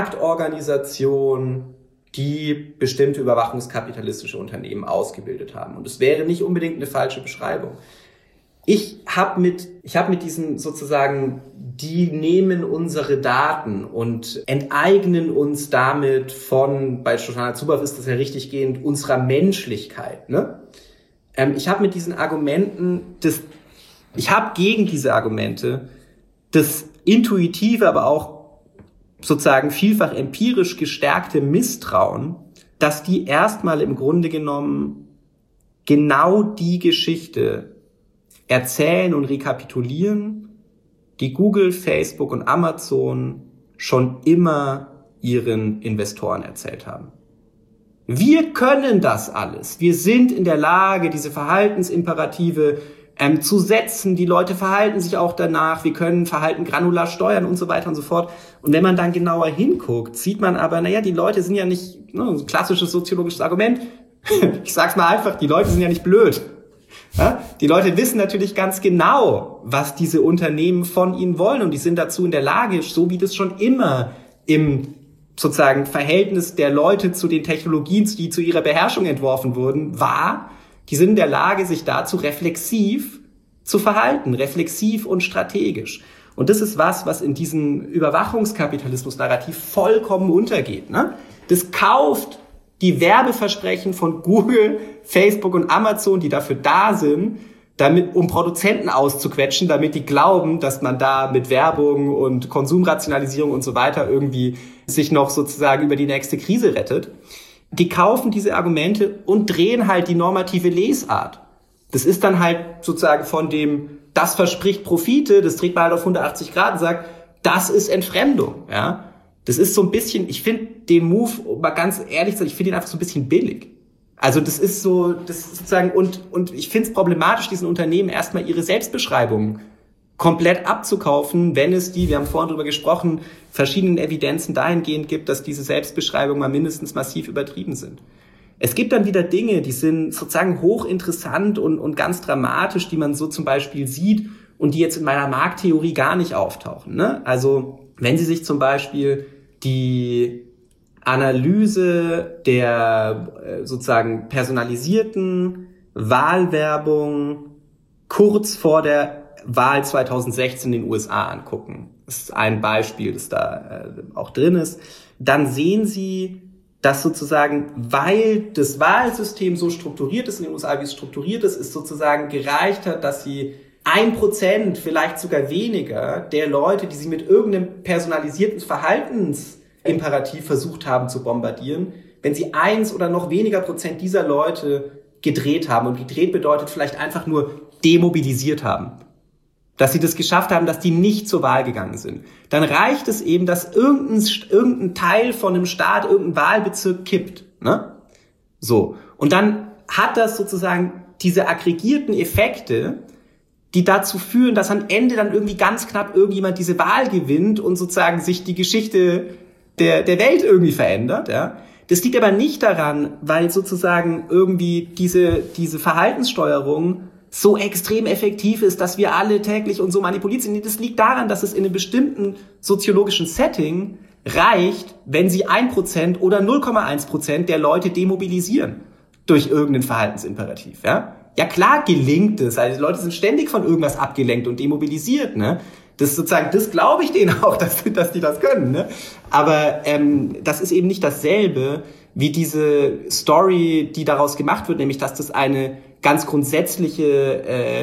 Marktorganisation, die bestimmte überwachungskapitalistische Unternehmen ausgebildet haben. Und es wäre nicht unbedingt eine falsche Beschreibung. Ich habe mit, ich habe mit diesen sozusagen, die nehmen unsere Daten und enteignen uns damit von, bei Shoshana Zuboff ist das ja richtig gehend, unserer Menschlichkeit. Ne? Ähm, ich habe mit diesen Argumenten, das, ich habe gegen diese Argumente das intuitive, aber auch sozusagen vielfach empirisch gestärkte Misstrauen, dass die erstmal im Grunde genommen genau die Geschichte erzählen und rekapitulieren, die Google, Facebook und Amazon schon immer ihren Investoren erzählt haben. Wir können das alles. Wir sind in der Lage, diese Verhaltensimperative ähm, zu setzen. Die Leute verhalten sich auch danach. Wir können Verhalten granular steuern und so weiter und so fort. Und wenn man dann genauer hinguckt, sieht man aber, naja, die Leute sind ja nicht, ne, ein klassisches soziologisches Argument. Ich sag's mal einfach, die Leute sind ja nicht blöd. Ja, die Leute wissen natürlich ganz genau, was diese Unternehmen von ihnen wollen und die sind dazu in der Lage, so wie das schon immer im sozusagen Verhältnis der Leute zu den Technologien, die zu ihrer Beherrschung entworfen wurden, war, die sind in der Lage, sich dazu reflexiv zu verhalten, reflexiv und strategisch. Und das ist was, was in diesem Überwachungskapitalismus-Narrativ vollkommen untergeht. Ne? Das kauft die Werbeversprechen von Google, Facebook und Amazon, die dafür da sind, damit, um Produzenten auszuquetschen, damit die glauben, dass man da mit Werbung und Konsumrationalisierung und so weiter irgendwie sich noch sozusagen über die nächste Krise rettet. Die kaufen diese Argumente und drehen halt die normative Lesart. Das ist dann halt sozusagen von dem, das verspricht Profite, das dreht man halt auf hundertachtzig Grad und sagt, das ist Entfremdung, ja. Das ist so ein bisschen, ich finde den Move, um mal ganz ehrlich zu sein, ich finde ihn einfach so ein bisschen billig. Also das ist so, das ist sozusagen, und und ich finde es problematisch, diesen Unternehmen erstmal ihre Selbstbeschreibungen komplett abzukaufen, wenn es die, wir haben vorhin drüber gesprochen, verschiedenen Evidenzen dahingehend gibt, dass diese Selbstbeschreibungen mal mindestens massiv übertrieben sind. Es gibt dann wieder Dinge, die sind sozusagen hochinteressant und, und ganz dramatisch, die man so zum Beispiel sieht und die jetzt in meiner Markttheorie gar nicht auftauchen. Ne? Also wenn Sie sich zum Beispiel die Analyse der äh, sozusagen personalisierten Wahlwerbung kurz vor der Wahl zweitausendsechzehn in den U S A angucken, das ist ein Beispiel, das da äh, auch drin ist, dann sehen Sie, dass sozusagen, weil das Wahlsystem so strukturiert ist in den U S A, wie es strukturiert ist, ist sozusagen gereicht hat, dass Sie ein Prozent, vielleicht sogar weniger, der Leute, die Sie mit irgendeinem personalisierten Verhaltensimperativ versucht haben zu bombardieren, wenn Sie eins oder noch weniger Prozent dieser Leute gedreht haben, und gedreht bedeutet vielleicht einfach nur demobilisiert haben, dass sie das geschafft haben, dass die nicht zur Wahl gegangen sind, dann reicht es eben, dass irgendein, irgendein Teil von einem Staat, irgendein Wahlbezirk kippt. Ne? So. Und dann hat das sozusagen diese aggregierten Effekte, die dazu führen, dass am Ende dann irgendwie ganz knapp irgendjemand diese Wahl gewinnt und sozusagen sich die Geschichte der, der Welt irgendwie verändert. Ja? Das liegt aber nicht daran, weil sozusagen irgendwie diese, diese Verhaltenssteuerung so extrem effektiv ist, dass wir alle täglich und so manipuliert sind. Das liegt daran, dass es in einem bestimmten soziologischen Setting reicht, wenn sie ein Prozent oder null Komma eins Prozent der Leute demobilisieren durch irgendeinen Verhaltensimperativ. Ja, ja klar gelingt es. Also die Leute sind ständig von irgendwas abgelenkt und demobilisiert. Ne? Das sozusagen, das glaube ich denen auch, dass, dass die das können. Ne? Aber ähm, das ist eben nicht dasselbe wie diese Story, die daraus gemacht wird, nämlich dass das eine ganz grundsätzliche äh,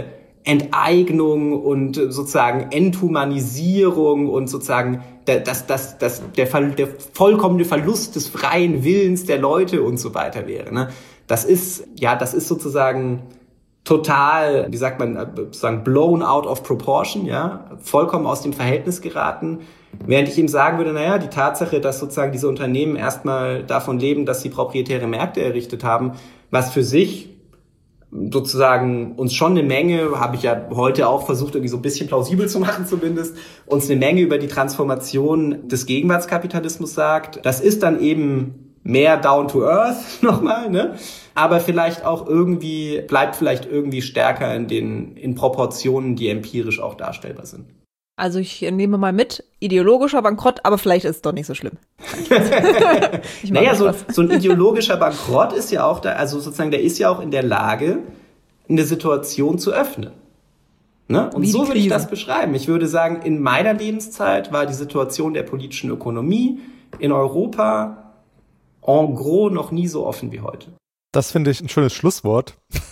Enteignung und sozusagen Enthumanisierung und sozusagen das, das, das, der, der vollkommene Verlust des freien Willens der Leute und so weiter wäre. Ne? Das ist, ja, das ist sozusagen total, wie sagt man, sozusagen blown out of proportion, ja, vollkommen aus dem Verhältnis geraten. Während ich ihm sagen würde, naja, die Tatsache, dass sozusagen diese Unternehmen erstmal davon leben, dass sie proprietäre Märkte errichtet haben, was für sich sozusagen uns schon eine Menge, habe ich ja heute auch versucht, irgendwie so ein bisschen plausibel zu machen zumindest, uns eine Menge über die Transformation des Gegenwartskapitalismus sagt. Das ist dann eben mehr down to earth nochmal, ne? Aber vielleicht auch irgendwie, bleibt vielleicht irgendwie stärker in den, in Proportionen, die empirisch auch darstellbar sind. Also ich nehme mal mit, ideologischer Bankrott, aber vielleicht ist es doch nicht so schlimm. ich naja, so, so ein ideologischer Bankrott ist ja auch da, also sozusagen, der ist ja auch in der Lage, eine Situation zu öffnen. Ne? Und so würde ich das beschreiben. Ich würde sagen, in meiner Lebenszeit war die Situation der politischen Ökonomie in Europa en gros noch nie so offen wie heute. Das finde ich ein schönes Schlusswort.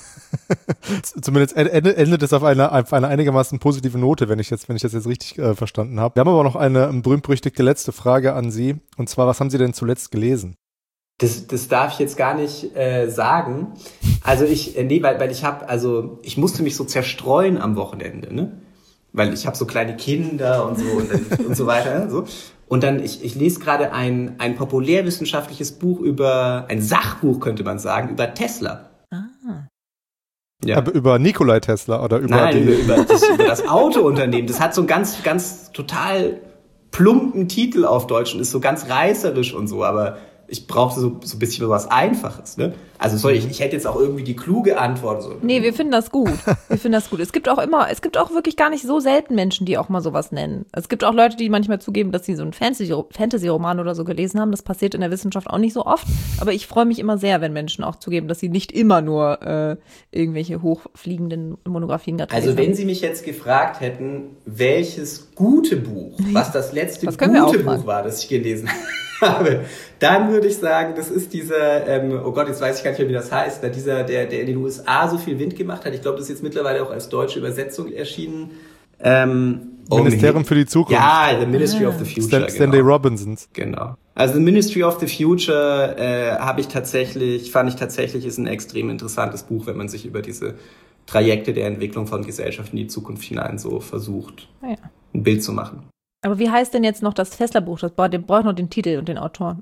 Zumindest endet es auf einer, auf einer einigermaßen positive Note, wenn ich jetzt, wenn ich das jetzt richtig äh, verstanden habe. Wir haben aber noch eine um, berühmt-berüchtigte letzte Frage an Sie. Und zwar, was haben Sie denn zuletzt gelesen? Das, das darf ich jetzt gar nicht äh, sagen. Also ich, äh, nee, weil, weil ich habe, also ich musste mich so zerstreuen am Wochenende, ne? Weil ich habe so kleine Kinder und so und, dann, und so weiter, ne? So. Und dann, ich, ich lese gerade ein, ein populärwissenschaftliches Buch über, ein Sachbuch könnte man sagen, über Tesla. Ah. Ja. Aber über Nikolai Tesla oder über Nein, die über, das, über das Autounternehmen. Das hat so einen ganz, ganz total plumpen Titel auf Deutsch und ist so ganz reißerisch und so, aber ich brauchte so, so ein bisschen was Einfaches, ne? Also sorry, ich, ich hätte jetzt auch irgendwie die kluge Antwort. So. Nee, wir finden das gut. Wir finden das gut. Es gibt auch immer, es gibt auch wirklich gar nicht so selten Menschen, die auch mal sowas nennen. Es gibt auch Leute, die manchmal zugeben, dass sie so einen Fantasy- Fantasy-Roman oder so gelesen haben. Das passiert in der Wissenschaft auch nicht so oft. Aber ich freue mich immer sehr, wenn Menschen auch zugeben, dass sie nicht immer nur äh, irgendwelche hochfliegenden Monografien gelesen haben. Also wenn Sie mich jetzt gefragt hätten, welches gute Buch, was das letzte das gute Buch war, das ich gelesen habe, dann würde ich sagen, das ist dieser, ähm, oh Gott, jetzt weiß ich gar nicht mehr, wie das heißt, da dieser, der, der in den U S A so viel Wind gemacht hat. Ich glaube, das ist jetzt mittlerweile auch als deutsche Übersetzung erschienen. Ähm, Ministerium oh, für die Zukunft. Ja, The Ministry ah. of the Future. Stan- Stanley genau. Robinson. Genau. Also The Ministry of the Future äh, habe ich tatsächlich, fand ich tatsächlich, ist ein extrem interessantes Buch, wenn man sich über diese Trajekte der Entwicklung von Gesellschaft in die Zukunft hinein so versucht, ja. ein Bild zu machen. Aber wie heißt denn jetzt noch das Tesla-Buch? Das braucht, braucht noch den Titel und den Autoren.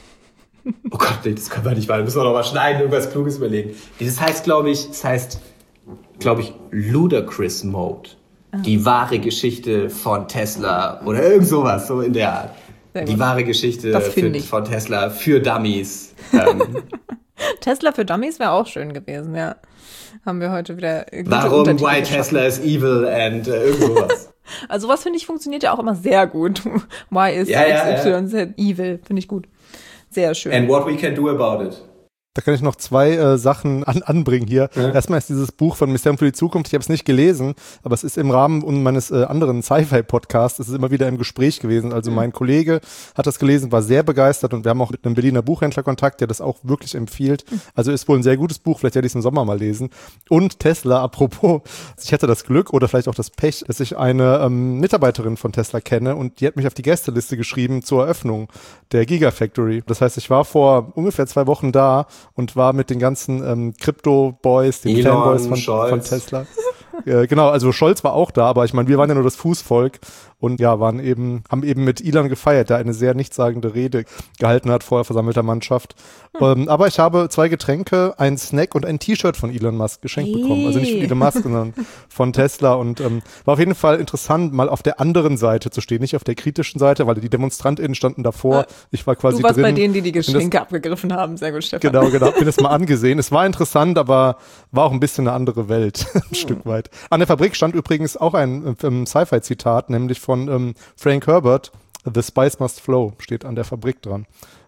Oh Gott, das können wir nicht mal. Da müssen wir noch mal schneiden, irgendwas Kluges überlegen. Das heißt, glaube ich, das heißt, glaube ich, Ludicrous Mode. Ah. Die wahre Geschichte von Tesla oder irgend sowas, so in der Art. Die wahre Geschichte für, von Tesla für Dummies. ähm. Tesla für Dummies wäre auch schön gewesen, ja. Haben wir heute wieder gute Warum Untertitel Why geschaffen. Tesla is evil and äh, irgend sowas. Also was, finde ich, funktioniert ja auch immer sehr gut. Why is ja, ja, X Y Z ja. evil? Finde ich gut. Sehr schön. And what we can do about it. Da kann ich noch zwei äh, Sachen an, anbringen hier. Ja. Erstmal ist dieses Buch von Ministerium für die Zukunft, ich habe es nicht gelesen, aber es ist im Rahmen meines äh, anderen Sci-Fi-Podcasts, es ist immer wieder im Gespräch gewesen. Also mein Kollege hat das gelesen, war sehr begeistert und wir haben auch mit einem Berliner Buchhändler Kontakt, der das auch wirklich empfiehlt. Also ist wohl ein sehr gutes Buch, vielleicht werde ich es im Sommer mal lesen. Und Tesla, apropos, ich hatte das Glück oder vielleicht auch das Pech, dass ich eine ähm, Mitarbeiterin von Tesla kenne und die hat mich auf die Gästeliste geschrieben zur Eröffnung der Gigafactory. Das heißt, ich war vor ungefähr zwei Wochen da und war mit den ganzen ähm, Crypto-Boys, den Elon, Fanboys von, von Tesla. äh, genau, also Scholz war auch da, aber ich meine, wir waren ja nur das Fußvolk und ja, waren eben, haben eben mit Elon gefeiert, der eine sehr nichtssagende Rede gehalten hat vor versammelter Mannschaft. Hm. Ähm, aber ich habe zwei Getränke, ein Snack und ein T-Shirt von Elon Musk geschenkt hey. bekommen. Also nicht von Elon Musk, sondern von Tesla und ähm, war auf jeden Fall interessant, mal auf der anderen Seite zu stehen, nicht auf der kritischen Seite, weil die DemonstrantInnen standen davor. Ich war quasi drin. Du warst drin. bei denen, die die Geschenke abgegriffen haben. Sehr gut, Stefan. Genau, genau. Bin das mal angesehen. Es war interessant, aber war auch ein bisschen eine andere Welt, ein hm. Stück weit. An der Fabrik stand übrigens auch ein ähm, Sci-Fi-Zitat, nämlich von ähm, Frank Herbert, The Spice Must Flow, steht an der Fabrik dran.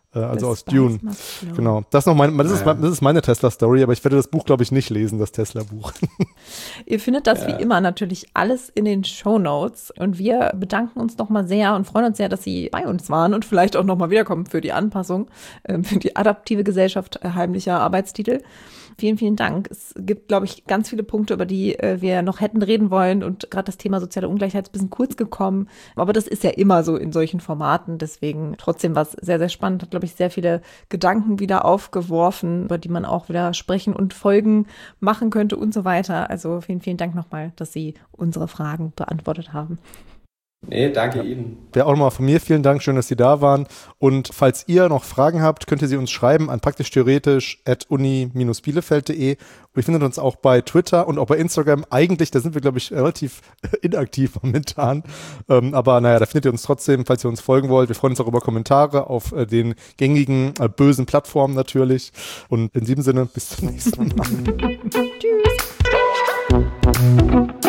äh, also The aus Spice Dune. Must Flow. Genau, das, noch mein, das, ist, Ja. das ist meine Tesla-Story, aber ich werde das Buch, glaube ich, nicht lesen, das Tesla-Buch. Ihr findet das Ja. wie immer natürlich alles in den Shownotes und wir bedanken uns nochmal sehr und freuen uns sehr, dass Sie bei uns waren und vielleicht auch nochmal wiederkommen für die Anpassung, äh, für die adaptive Gesellschaft äh, heimlicher Arbeitstitel. Vielen, vielen Dank. Es gibt, glaube ich, ganz viele Punkte, über die äh, wir noch hätten reden wollen und gerade das Thema soziale Ungleichheit ist ein bisschen kurz gekommen, aber das ist ja immer so in solchen Formaten, deswegen trotzdem war es sehr, sehr spannend, hat, glaube ich, sehr viele Gedanken wieder aufgeworfen, über die man auch wieder sprechen und Folgen machen könnte und so weiter. Also vielen, vielen Dank nochmal, dass Sie unsere Fragen beantwortet haben. Nee, danke Ihnen. Ja, auch nochmal von mir vielen Dank, schön, dass Sie da waren. Und falls ihr noch Fragen habt, könnt ihr sie uns schreiben an praktisch-theoretisch at uni Bindestrich bielefeld punkt de. Und ihr findet uns auch bei Twitter und auch bei Instagram. Eigentlich, da sind wir, glaube ich, relativ inaktiv momentan. Ähm, aber naja, da findet ihr uns trotzdem, falls ihr uns folgen wollt. Wir freuen uns auch über Kommentare auf äh, den gängigen, äh, bösen Plattformen natürlich. Und in diesem Sinne, bis zum nächsten Mal. Tschüss.